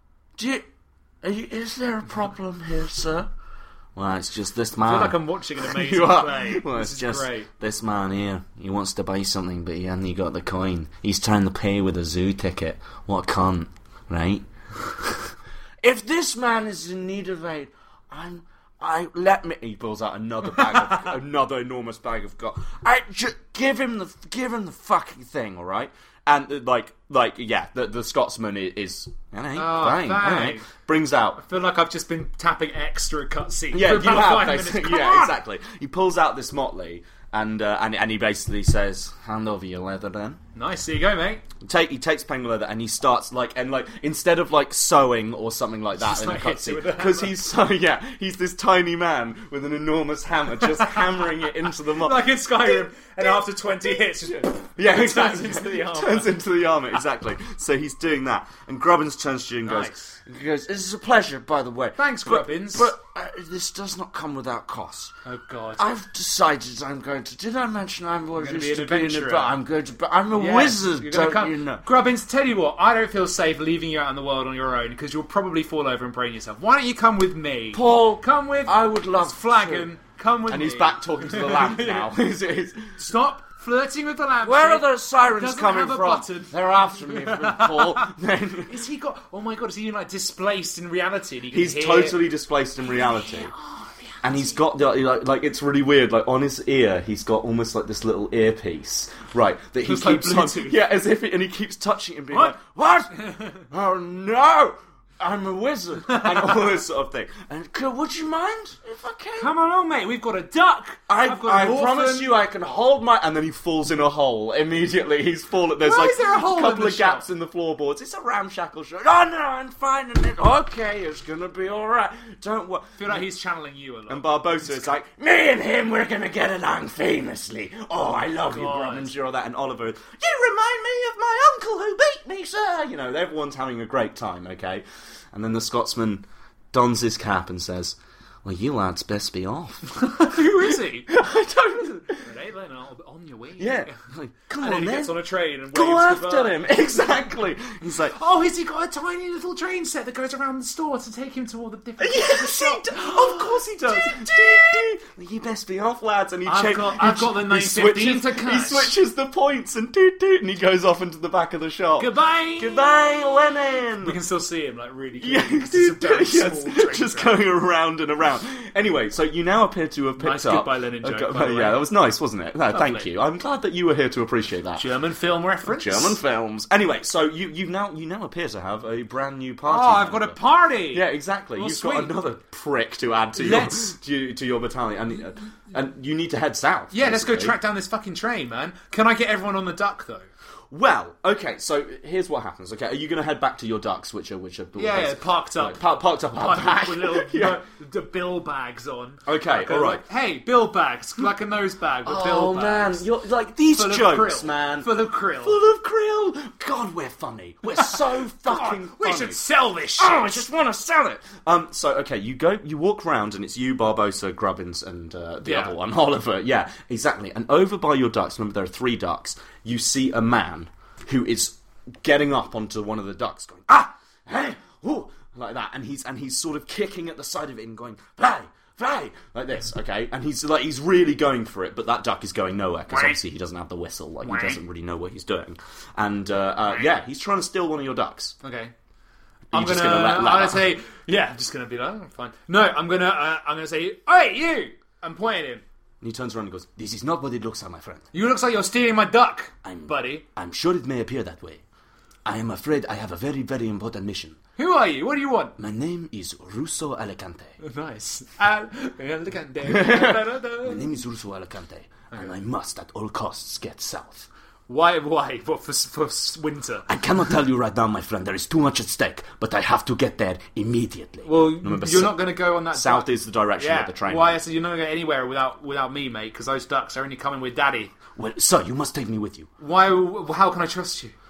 Is there a problem here, sir? Well, it's just this man.
I feel like I'm watching an amazing play.
Well, it's just great. This man here. He wants to buy something, but he hasn't got the coin. He's trying to pay with a zoo ticket. What a cunt, right? If this man is in need of aid, he pulls out another bag of another enormous bag of gold. Give him the fucking thing, all right? And the Scotsman is fine. Right. Brings out.
I feel like I've just been tapping extra cutscene.
Yeah,
for about 5 minutes.
Exactly. He pulls out this motley and he basically says, "Hand over your leather, then."
Nice, here you go, mate.
He takes penguin leather and he starts instead of sewing or something like that in a cutscene, because he's this tiny man with an enormous hammer just hammering it into the motley.
Like in Skyrim, and after 20 hits,
exactly.
Turns into the armour.
Exactly. So he's doing that, and Grubbins turns to you and goes, "This is a pleasure, by the way."
Thanks, Grubbins.
But this does not come without cost.
Oh God!
I've decided I'm going to. Did I mention I'm going to
be an adventurer?
I'm a wizard. Don't you know?
Grubbins, tell you what, I don't feel safe leaving you out in the world on your own because you'll probably fall over and brain yourself. Why don't you come with me,
Paul?
Come with.
I would love
Flagon. Come with
me. And
he's
back talking to the lamp now.
Stop flirting with the lamp.
Where are those sirens coming from?
Button.
They're after me, Paul.
Is he got? Oh my God! Is he displaced in reality? And
he's totally displaced in reality. And he's got it's really weird. Like on his ear, he's got almost like this little earpiece, right? That he keeps as if and he keeps touching it and being like, "What? Oh no! I'm a wizard," and all this sort of thing. And would you mind if I came?
Come on, mate. We've got a duck.
I promise you, I can hold my. And then he falls in a hole immediately. He's fallen. There's
is there a hole
couple of gaps in the floorboards. It's a ramshackle shop. Oh no, I'm fine. Okay, it's gonna be all right. Don't worry.
I feel like he's channeling you a lot.
And Barbossa is like, me and him, we're gonna get along famously. Oh, I love you, Grubbins. You're all that. And Oliver, you remind me of my uncle who beat me, sir. Everyone's having a great time. Okay. And then the Scotsman dons his cap and says, Well, you lads best be off.
Who is he?
I don't know.
Right, then, on your way.
Yeah. Like, come
and
on,
then he
man.
gets on a train and
Go
waves
after
goodbye.
him. Exactly. He's like,
oh, has he got a tiny little train set that goes around the store to take him to all the different...
yes, of course he does. You best be off, lads. And
I've got the 915 to catch.
He switches the points and and he goes off into the back of the shop.
Goodbye,
Lenin.
We can still see him, like, really clearly.
Yeah,
It's a very small train
just
track.
going around and around. Anyway, so you now appear to have picked
Nice
up.
Goodbye Lenin joke, by the way.
Yeah, that was nice, wasn't it? No, thank you. I'm glad that you were here to appreciate that.
German film reference.
German films. Anyway, so you now appear to have a brand new party.
Oh, I've got a party.
Yeah, exactly.
Well,
You've
sweet.
got another prick to add to your battalion, and you need to head south.
Yeah, let's go
basically.
track down this fucking train, man. Can I get everyone on the duck though?
Well, okay, so here's what happens. Okay, are you going to head back to your ducks, which are
Yeah, parked up.
Parked up our back.
With little
Yeah.
the bill bags on.
Okay, all right.
Hey, bill bags, like a nose bag, but bill bags.
Man, you're like these
Full of
jokes,
krill.
man.
Full of krill.
Full of krill. God, we're funny. We're so fucking funny.
We should sell this shit.
Oh, I just want to sell it. So okay, you walk round, and it's you, Barbosa, Grubbins, and the other one, Oliver. Yeah, exactly. And over by your ducks, remember there are 3 ducks. You see a man who is getting up onto one of the ducks, going hey, ooh, like that, and he's sort of kicking at the side of it and going fly, like this, okay, and he's really going for it, but that duck is going nowhere because obviously he doesn't have the whistle, like he doesn't really know what he's doing, and yeah, he's trying to steal one of your ducks.
Okay.
I'm just gonna
say, yeah, I'm just gonna be like, oh, fine. No, I'm gonna say, hey, you! I'm pointing at him.
And he turns around and goes, "This is not what it looks like, my friend.
You looks like you're stealing my duck, buddy.
I'm sure it may appear that way. I am afraid I have a very, very important mission.
Who are you? What do you want?"
My name is Russo Alicante.
Nice.
My name is Russo Alicante, and I must at all costs get south.
Why? What, for winter?
I cannot tell you right now, my friend. There is too much at stake, but I have to get there immediately.
Well, you're not going to go on that
south
duck.
is the direction of the train.
Why? So you're not going to go anywhere without me, mate, because those ducks are only coming with Daddy.
Well, sir, you must take me with you.
Why? How can I trust you?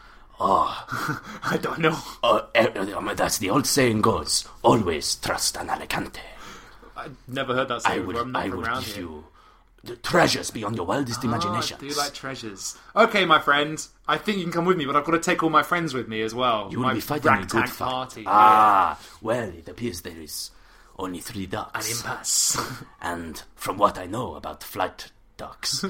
Oh,
I don't know.
That's the old saying goes, always trust an Alicante.
I've never heard that saying before. I'm not
I
from
will
around
give
here.
you the treasures beyond your wildest imagination.
I do like treasures. Okay, my friend. I think you can come with me, but I've got to take all my friends with me as well.
You will be fighting a good
ragtag
fight.
Party.
Well, it appears there is only 3 ducks.
An impasse.
And from what I know about flight ducks,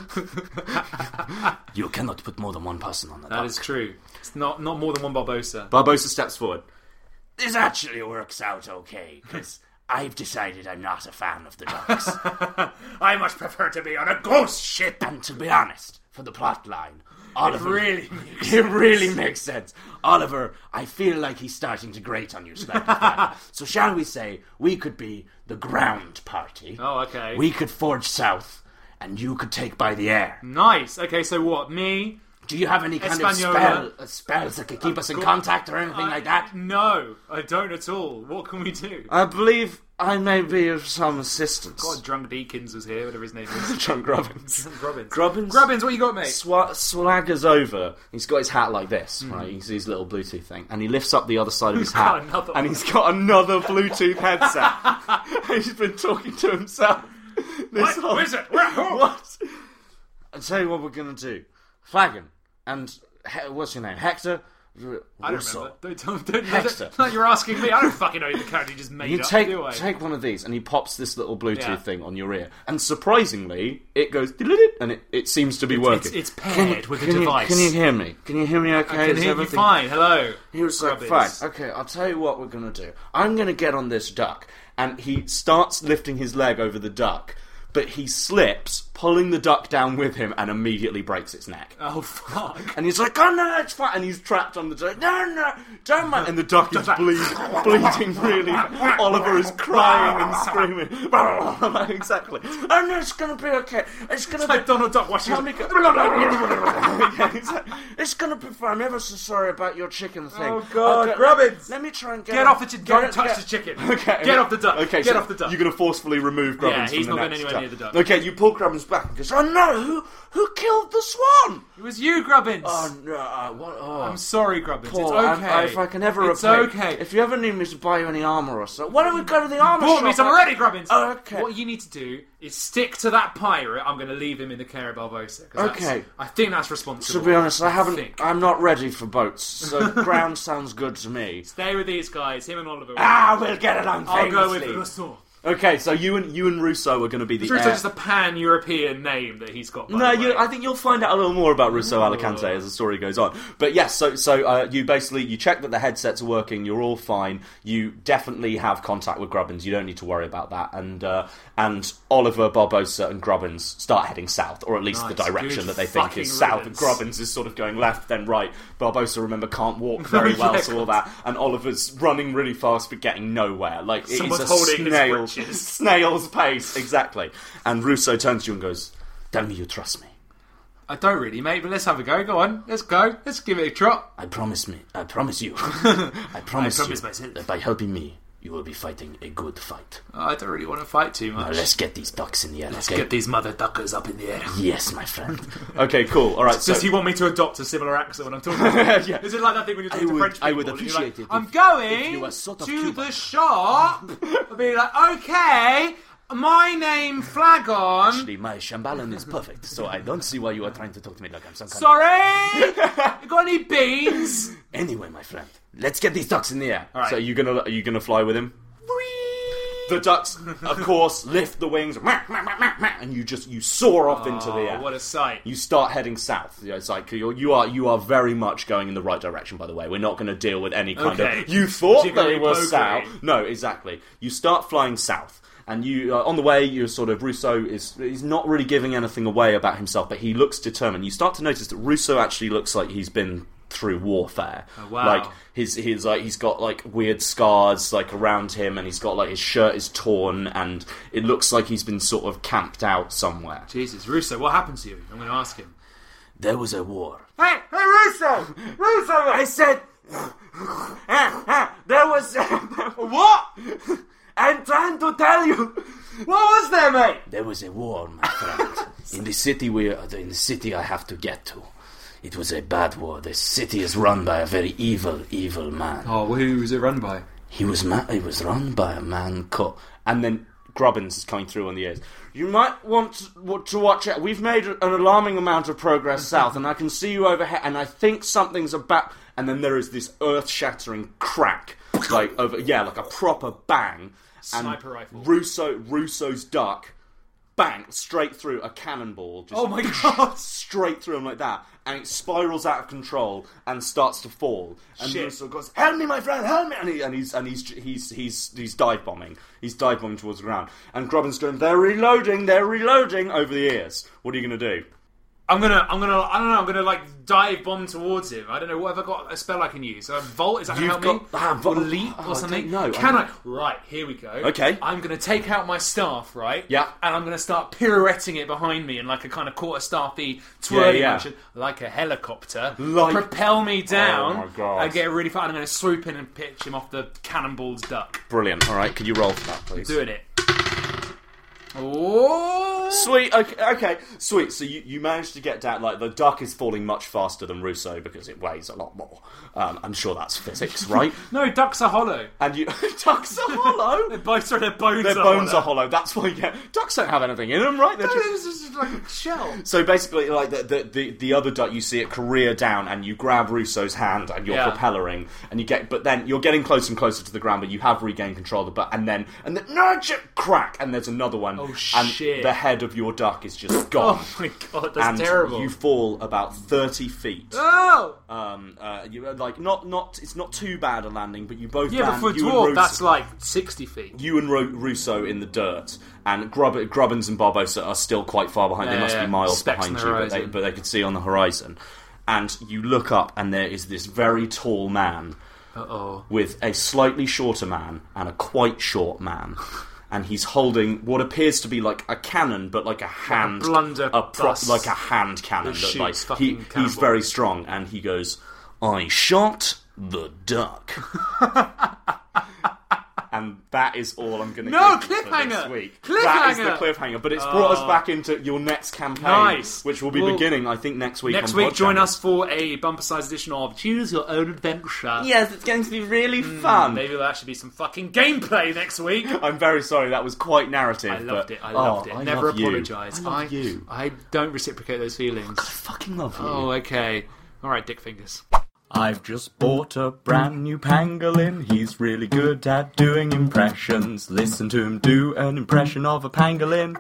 you cannot put more than one person on the duck.
That is true. It's not more than one Barbosa.
Barbosa steps forward. This actually works out okay, because I've decided I'm not a fan of the ducks.
I much prefer to be on a ghost ship.
And to be honest, for the plot line, Oliver,
it
really makes sense. Oliver, I feel like he's starting to grate on your splendid. So shall we say we could be the ground party?
Oh, okay.
We could forge south, and you could take by the air.
Nice. Okay, so what? Me?
Do you have any kind of spells that could keep us in contact or anything like that?
No, I don't at all. What can we do?
I believe I may be of some assistance.
God, Drunk Deakins was here, whatever his name is.
Drunk Grubbins.
Grubbins, what you got, mate?
Swaggers over. He's got his hat like this, right? He's his little Bluetooth thing. And he lifts up the other side of his hat. And he's got another Bluetooth headset. He's been talking to himself.
Wizard!
What? I'll tell you what we're going to do. Flagon. And what's your name? Hector?
I don't remember. Don't Hector. You're asking me. I don't fucking know the character you just made up, do I?
Take one of these, and he pops this little Bluetooth thing on your ear. And surprisingly, it goes... And it seems to be working.
It's paired with a device.
Can you hear me? Can you hear me okay?
I can hear you fine. Hello.
He was like, fine. Okay, I'll tell you what we're going to do. I'm going to get on this duck. And he starts lifting his leg over the duck. But he slips, pulling the duck down with him, and immediately breaks its neck.
Oh, fuck.
And he's like, oh no, it's fine. And he's trapped on the duck. No, don't mind. And the duck is bleeding really. Oliver is crying and screaming. Exactly. Oh no, it's going to be okay. It's going to be...
like Donald Duck watching...
Yeah, exactly. It's going to be fine. I'm ever so sorry about your chicken thing.
Oh, God. Grubbins!
Let me try and
get off the chicken. Don't touch the chicken.
Okay.
Get off the duck.
Okay,
get off the duck.
You're going to forcefully remove Grubbins from the
he's not going
next
anywhere near the duck.
Okay, you pull Grubbins back and goes, "Oh no, who killed the swan?"
It was you, Grubbins.
Oh no, what? Oh.
I'm sorry, Grubbins.
Paul,
it's okay.
If I can ever
it's
repay,
okay.
If you ever need me to buy you any armour or so, why don't we go to the armour
shop?
shop?
Me some already, Grubbins.
Oh, okay.
What you need to do is stick to that pirate. I'm going to leave him in the care of Barbossa.
Okay.
I think that's responsible.
To be honest, I'm not ready for boats, so ground sounds good to me.
Stay with these guys, him and Oliver.
We'll get it on famously.
I'll go with Rousseau.
Okay, so you and Rousseau are going to be the
Is Rousseau just a pan-European name that he's got?
I think you'll find out a little more about Rousseau Alicante as the story goes on. But yes, so you check that the headsets are working. You're all fine. You definitely have contact with Grubbins. You don't need to worry about that. And Oliver, Barbossa, and Grubbins start heading south, or at least the direction that they think is south. And Grubbins is sort of going left, then right. Barbossa, remember, can't walk very well, so all that. And Oliver's running really fast, but getting nowhere. Like
someone's
it's a
holding
snail's pace, exactly. And Rousseau turns to you and goes, "Tell me you trust me."
I don't really, mate, but let's have a go. Go on, let's go. Let's give it a trot.
I promise you. I promise you
myself
that by helping me, you will be fighting a good fight.
I don't really want to fight too much.
Now let's get these ducks in the air.
Let's get these mother duckers up in the air.
Yes, my friend. Okay, cool. All right.
Does he want me to adopt a similar accent when I'm talking about
yeah.
Is it like that thing when you're talking to French people?
I would appreciate it.
I'm going to the shop. I'll be like, okay, my name Flagon.
Actually, my Shambhalan is perfect, so I don't see why you are trying to talk to me like I'm some kind
Sorry? You got any beans?
Anyway, my friend, let's get these ducks in the air.
All right.
So are you gonna fly with him? The ducks, of course, lift the wings, and you soar off into the air.
What a sight!
You start heading south. It's like you are very much going in the right direction. By the way, we're not going to deal with any kind of. You thought they were south. No, exactly. You start flying south. And you, on the way, you're sort of, Rousseau he's not really giving anything away about himself, but he looks determined. You start to notice that Rousseau actually looks like he's been through warfare.
Oh, wow.
Like he's got like weird scars like around him, and he's got like his shirt is torn, and it looks like he's been sort of camped out somewhere.
Jesus, Rousseau, what happened to you? I'm going to ask him.
There was a war.
Hey, Rousseau! Rousseau!
I said, there was what? I'm trying to tell you.
What was there, mate?
There was a war, my friend. in the city I have to get to. It was a bad war. The city is run by a very evil, evil man.
Oh, well, who was it run by?
It was run by a man called... And then Grubbins is coming through on the ears. You might want to watch it. We've made an alarming amount of progress south, and I can see you overhead, and I think something's about... And then there is this earth-shattering crack, like a proper bang.
Sniper rifle.
Rousseau's duck, bang, straight through a cannonball. Just
oh my god!
Straight through him like that, and it spirals out of control and starts to fall. And Rousseau goes, "Help me, my friend, help me!" And he's dive bombing. He's dive bombing towards the ground. And Grubbin's going, "They're reloading over the ears." What are you gonna do?
I'm gonna like dive bomb towards him. I don't know, what have I got a spell I can use? Volt, is that gonna help me? Or leap or something?
No.
Can I? Right, here we go.
Okay.
I'm gonna take out my staff, right?
Yeah.
And I'm gonna start pirouetting it behind me in like a kind of quarter-staffy twirling motion, like a helicopter. Propel me down.
Oh my god.
And get really far, and I'm gonna swoop in and pitch him off the cannonball's duck.
Brilliant. Alright, could you roll for that, please?
Doing it. Oh,
sweet. Okay, sweet. So you managed to get down. Like the duck is falling much faster than Rousseau because it weighs a lot more. I'm sure that's physics, right?
No, ducks are hollow.
And ducks are hollow.
Their bones are
hollow. That's why. Yeah, ducks don't have anything in them, right?
They're just like a shell.
So basically, like the other duck, you see it career down, and you grab Rousseau's hand, and you're propellering, and you get. But then you're getting closer and closer to the ground, but you have regained control of the butt, and then crack, and there's another one.
Oh shit!
And the head of your duck is just gone.
Oh my god, that's terrible.
And you fall about 30 feet.
Oh!
It's not too bad a landing, but you both land.
Yeah, but for a dwarf, that's like 60 feet.
You and Rousseau in the dirt, and Grubbins and Barbossa are still quite far behind. They must be miles behind you, but they could see on the horizon. And you look up, and there is this very tall man with a slightly shorter man and a quite short man. And he's holding what appears to be like a cannon, but like a hand, like a hand cannon. He's very strong, and he goes, "I shot the duck." And that is all I'm going to
No,
give you for
cliffhanger!
this week.
Cliffhanger!
That is the cliffhanger, but it's brought us back into your next campaign,
Nice.
which will be beginning, I think, next week.
Next
on
week, join
Podchambles.
us for a bumper-sized edition of Choose Your Own Adventure.
Yes, it's going to be really fun.
Maybe there'll actually be some fucking gameplay next week.
I'm very sorry, that was quite narrative.
I loved it.
I
Never
love you.
apologise.
I love you.
I don't reciprocate those feelings.
I fucking love you.
Oh, okay. Alright, dick fingers.
I've just bought a brand new pangolin. He's really good at doing impressions. Listen to him do an impression of a pangolin.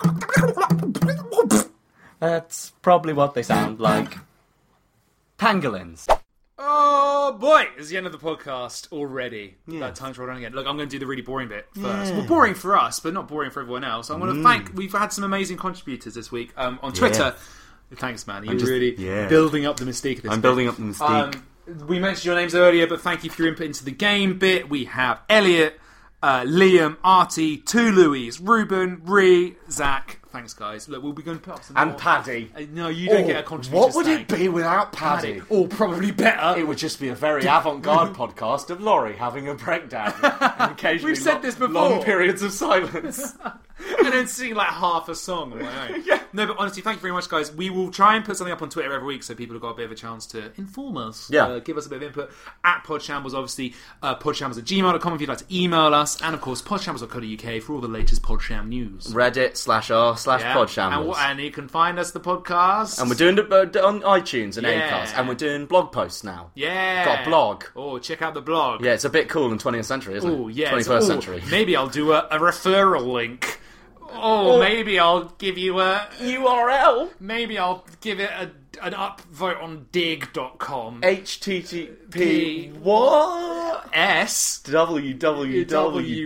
That's probably what they sound like. Pangolins.
Oh boy, it's the end of the podcast already. That time's rolled on again. Look, I'm going to do the really boring bit first. Well, boring for us, but not boring for everyone else. I want to thank. We've had some amazing contributors this week on Twitter. Thanks, man. You're really building up the mystique of this.
I'm building up the mystique.
We mentioned your names earlier, but thank you for your input into the game bit. We have Elliot, Liam, Artie, 2 Louis, Ruben, Ree, Zach. Thanks, guys. Look, we'll be going to put up some
And
more.
Paddy.
No, you don't get a contribution.
What would it be without Paddy?
Or probably better.
It would just be a very avant-garde podcast of Laurie having a breakdown. And occasionally
We've said this before.
Long periods of silence.
And then sing like half a song on my own. No, but honestly, thank you very much, guys. We will try and put something up on Twitter every week so people have got a bit of a chance to inform us. Give us a bit of input. At Podshambles, obviously, podshambles@gmail.com if you'd like to email us. And of course, podshambles.co.uk for all the latest Podsham news.
Reddit/r/Podshambles.
And you can find us the podcast.
And we're doing it on iTunes and Acast. And we're doing blog posts now.
Yeah.
Got a blog.
Oh, check out the blog.
Yeah, it's a bit cool in 20th century, isn't it?
Oh, yeah.
21st century.
Maybe I'll do a referral link. Oh, maybe I'll give you a
URL.
Maybe I'll give it an upvote on dig.com.
HTTP what?
www.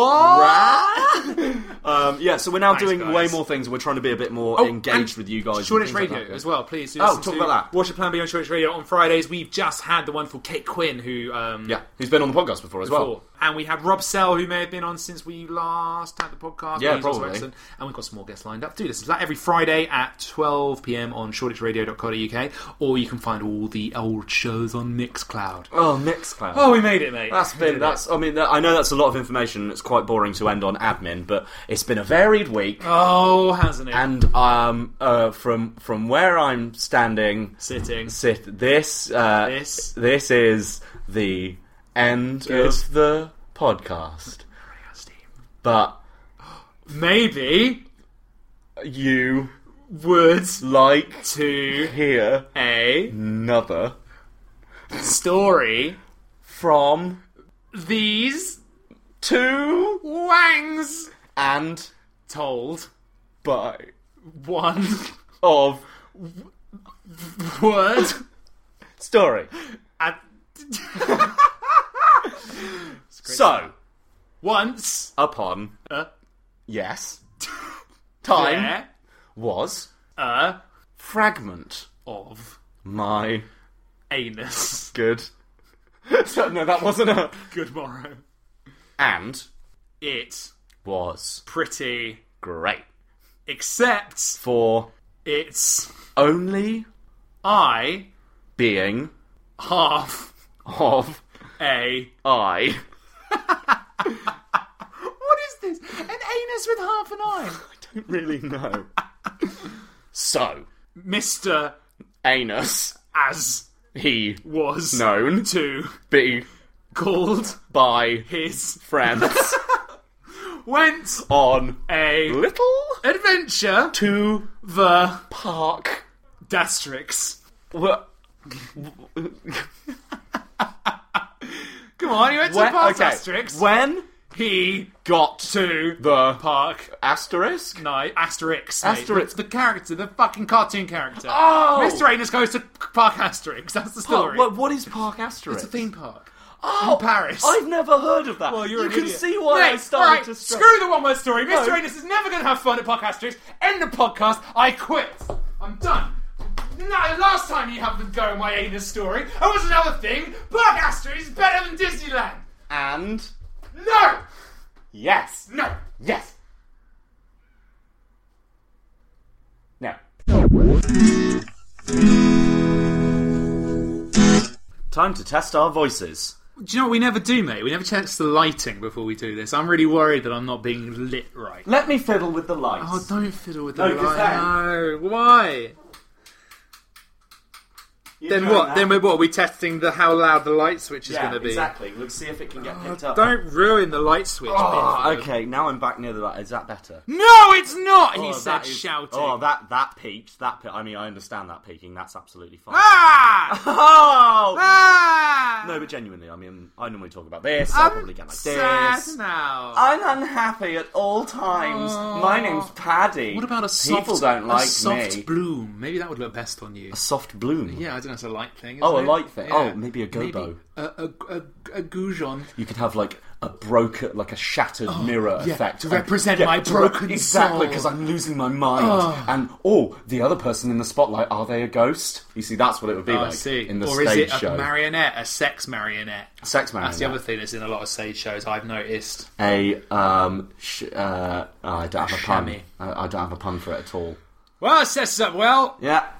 Yeah, so we're now doing
guys.
way more things and we're trying to be a bit more engaged with you guys.
Shoreditch Radio as well, please.
Talk about that.
Watch Your Plan B on Shoreditch Radio on Fridays. We've just had the wonderful Kate Quinn, who's
been on the podcast before as well.
And we had Rob Sell, who may have been on since we last had the podcast.
Yeah,
He's also
probably.
excellent. And we've got some more guests lined up. Do listen to that every Friday at 12 PM on shoreditchradio.co.uk, or you can find all the old shows on Mixcloud.
Oh, Mixcloud.
Oh, we made it, mate.
I know that's a lot of information. It's quite boring to end on admin, but it's been a varied week.
Oh, hasn't it?
And from where I'm standing, this is the end of the podcast. But
maybe
you
would
like
to
hear
another story
from
these
2
wangs
and
told
by
one
of
word
story. So,
once
upon time was
a
fragment
of
my
anus.
Good. So, no, that wasn't a
good morrow.
And
it
was
pretty
great.
Except
for
it's
only
I
being
half
of
a
eye.
What is this? An anus with half an eye?
I don't really know. So,
Mr.
Anus,
as
he
was
known
to
be
called
by
his
friends,
went
on
a
little
adventure
to
the
park.
Dastrix.
What?
Come on, he went to the park Dastrix.
When
he
got
to
the
park
Asterisk?
No, Asterix.
Asterix.
The character, the fucking cartoon character.
Oh!
Mr. Anus goes to Park Asterix. That's the story.
What is Park Asterix?
It's a theme park.
Oh,
in Paris.
I've never heard of that.
Well, you're
you
an
can
idiot.
see why I started
right,
to
screw the one-word story.
No.
Mr. Anus is never going to have fun at Park Asterix. End the podcast. I quit. I'm done. No, last time you had to go in my anus story. Oh, what's another thing? Park Asterix is better than Disneyland.
And
no.
Yes.
No.
Yes. No. Time to test our voices.
Do you know what we never do, mate? We never check the lighting before we do this. I'm really worried that I'm not being lit right.
Let me fiddle with the lights.
Oh, don't fiddle with the lights. No, why? Then what? Then we're what? Are we testing how loud the light switch is going to be?
Exactly. Let's see if it can get picked up.
Don't ruin the light switch.
Okay, now I'm back near the light. Is that better?
No, it's not. He said, shouting.
Oh, that peaked. I mean, I understand that peaking. That's absolutely fine.
Ah!
Oh!
Ah!
No, but genuinely, I mean, I normally talk about this. I'll probably get like this.
Now.
I'm unhappy at all times. My name's Paddy.
What about a soft?
People don't like
a soft
me.
bloom. Maybe that would look best on you.
A soft bloom.
Yeah, I don't know. It's a light thing.
Oh,
it?
a light thing.
Yeah.
Oh, maybe a gobo.
Maybe a goujon.
You could have like a broken, like a shattered mirror effect
to represent my broken
exactly,
soul.
because I'm losing my mind. And the other person in the spotlight, are they a ghost? You see, that's what it would be like in the stage show.
Or is it a marionette, a sex marionette?
Sex marionette.
That's the other thing that's in a lot of stage shows. I've noticed.
I don't have a pun. I don't have a pun for it at all.
Well, it sets us up well.
Yeah.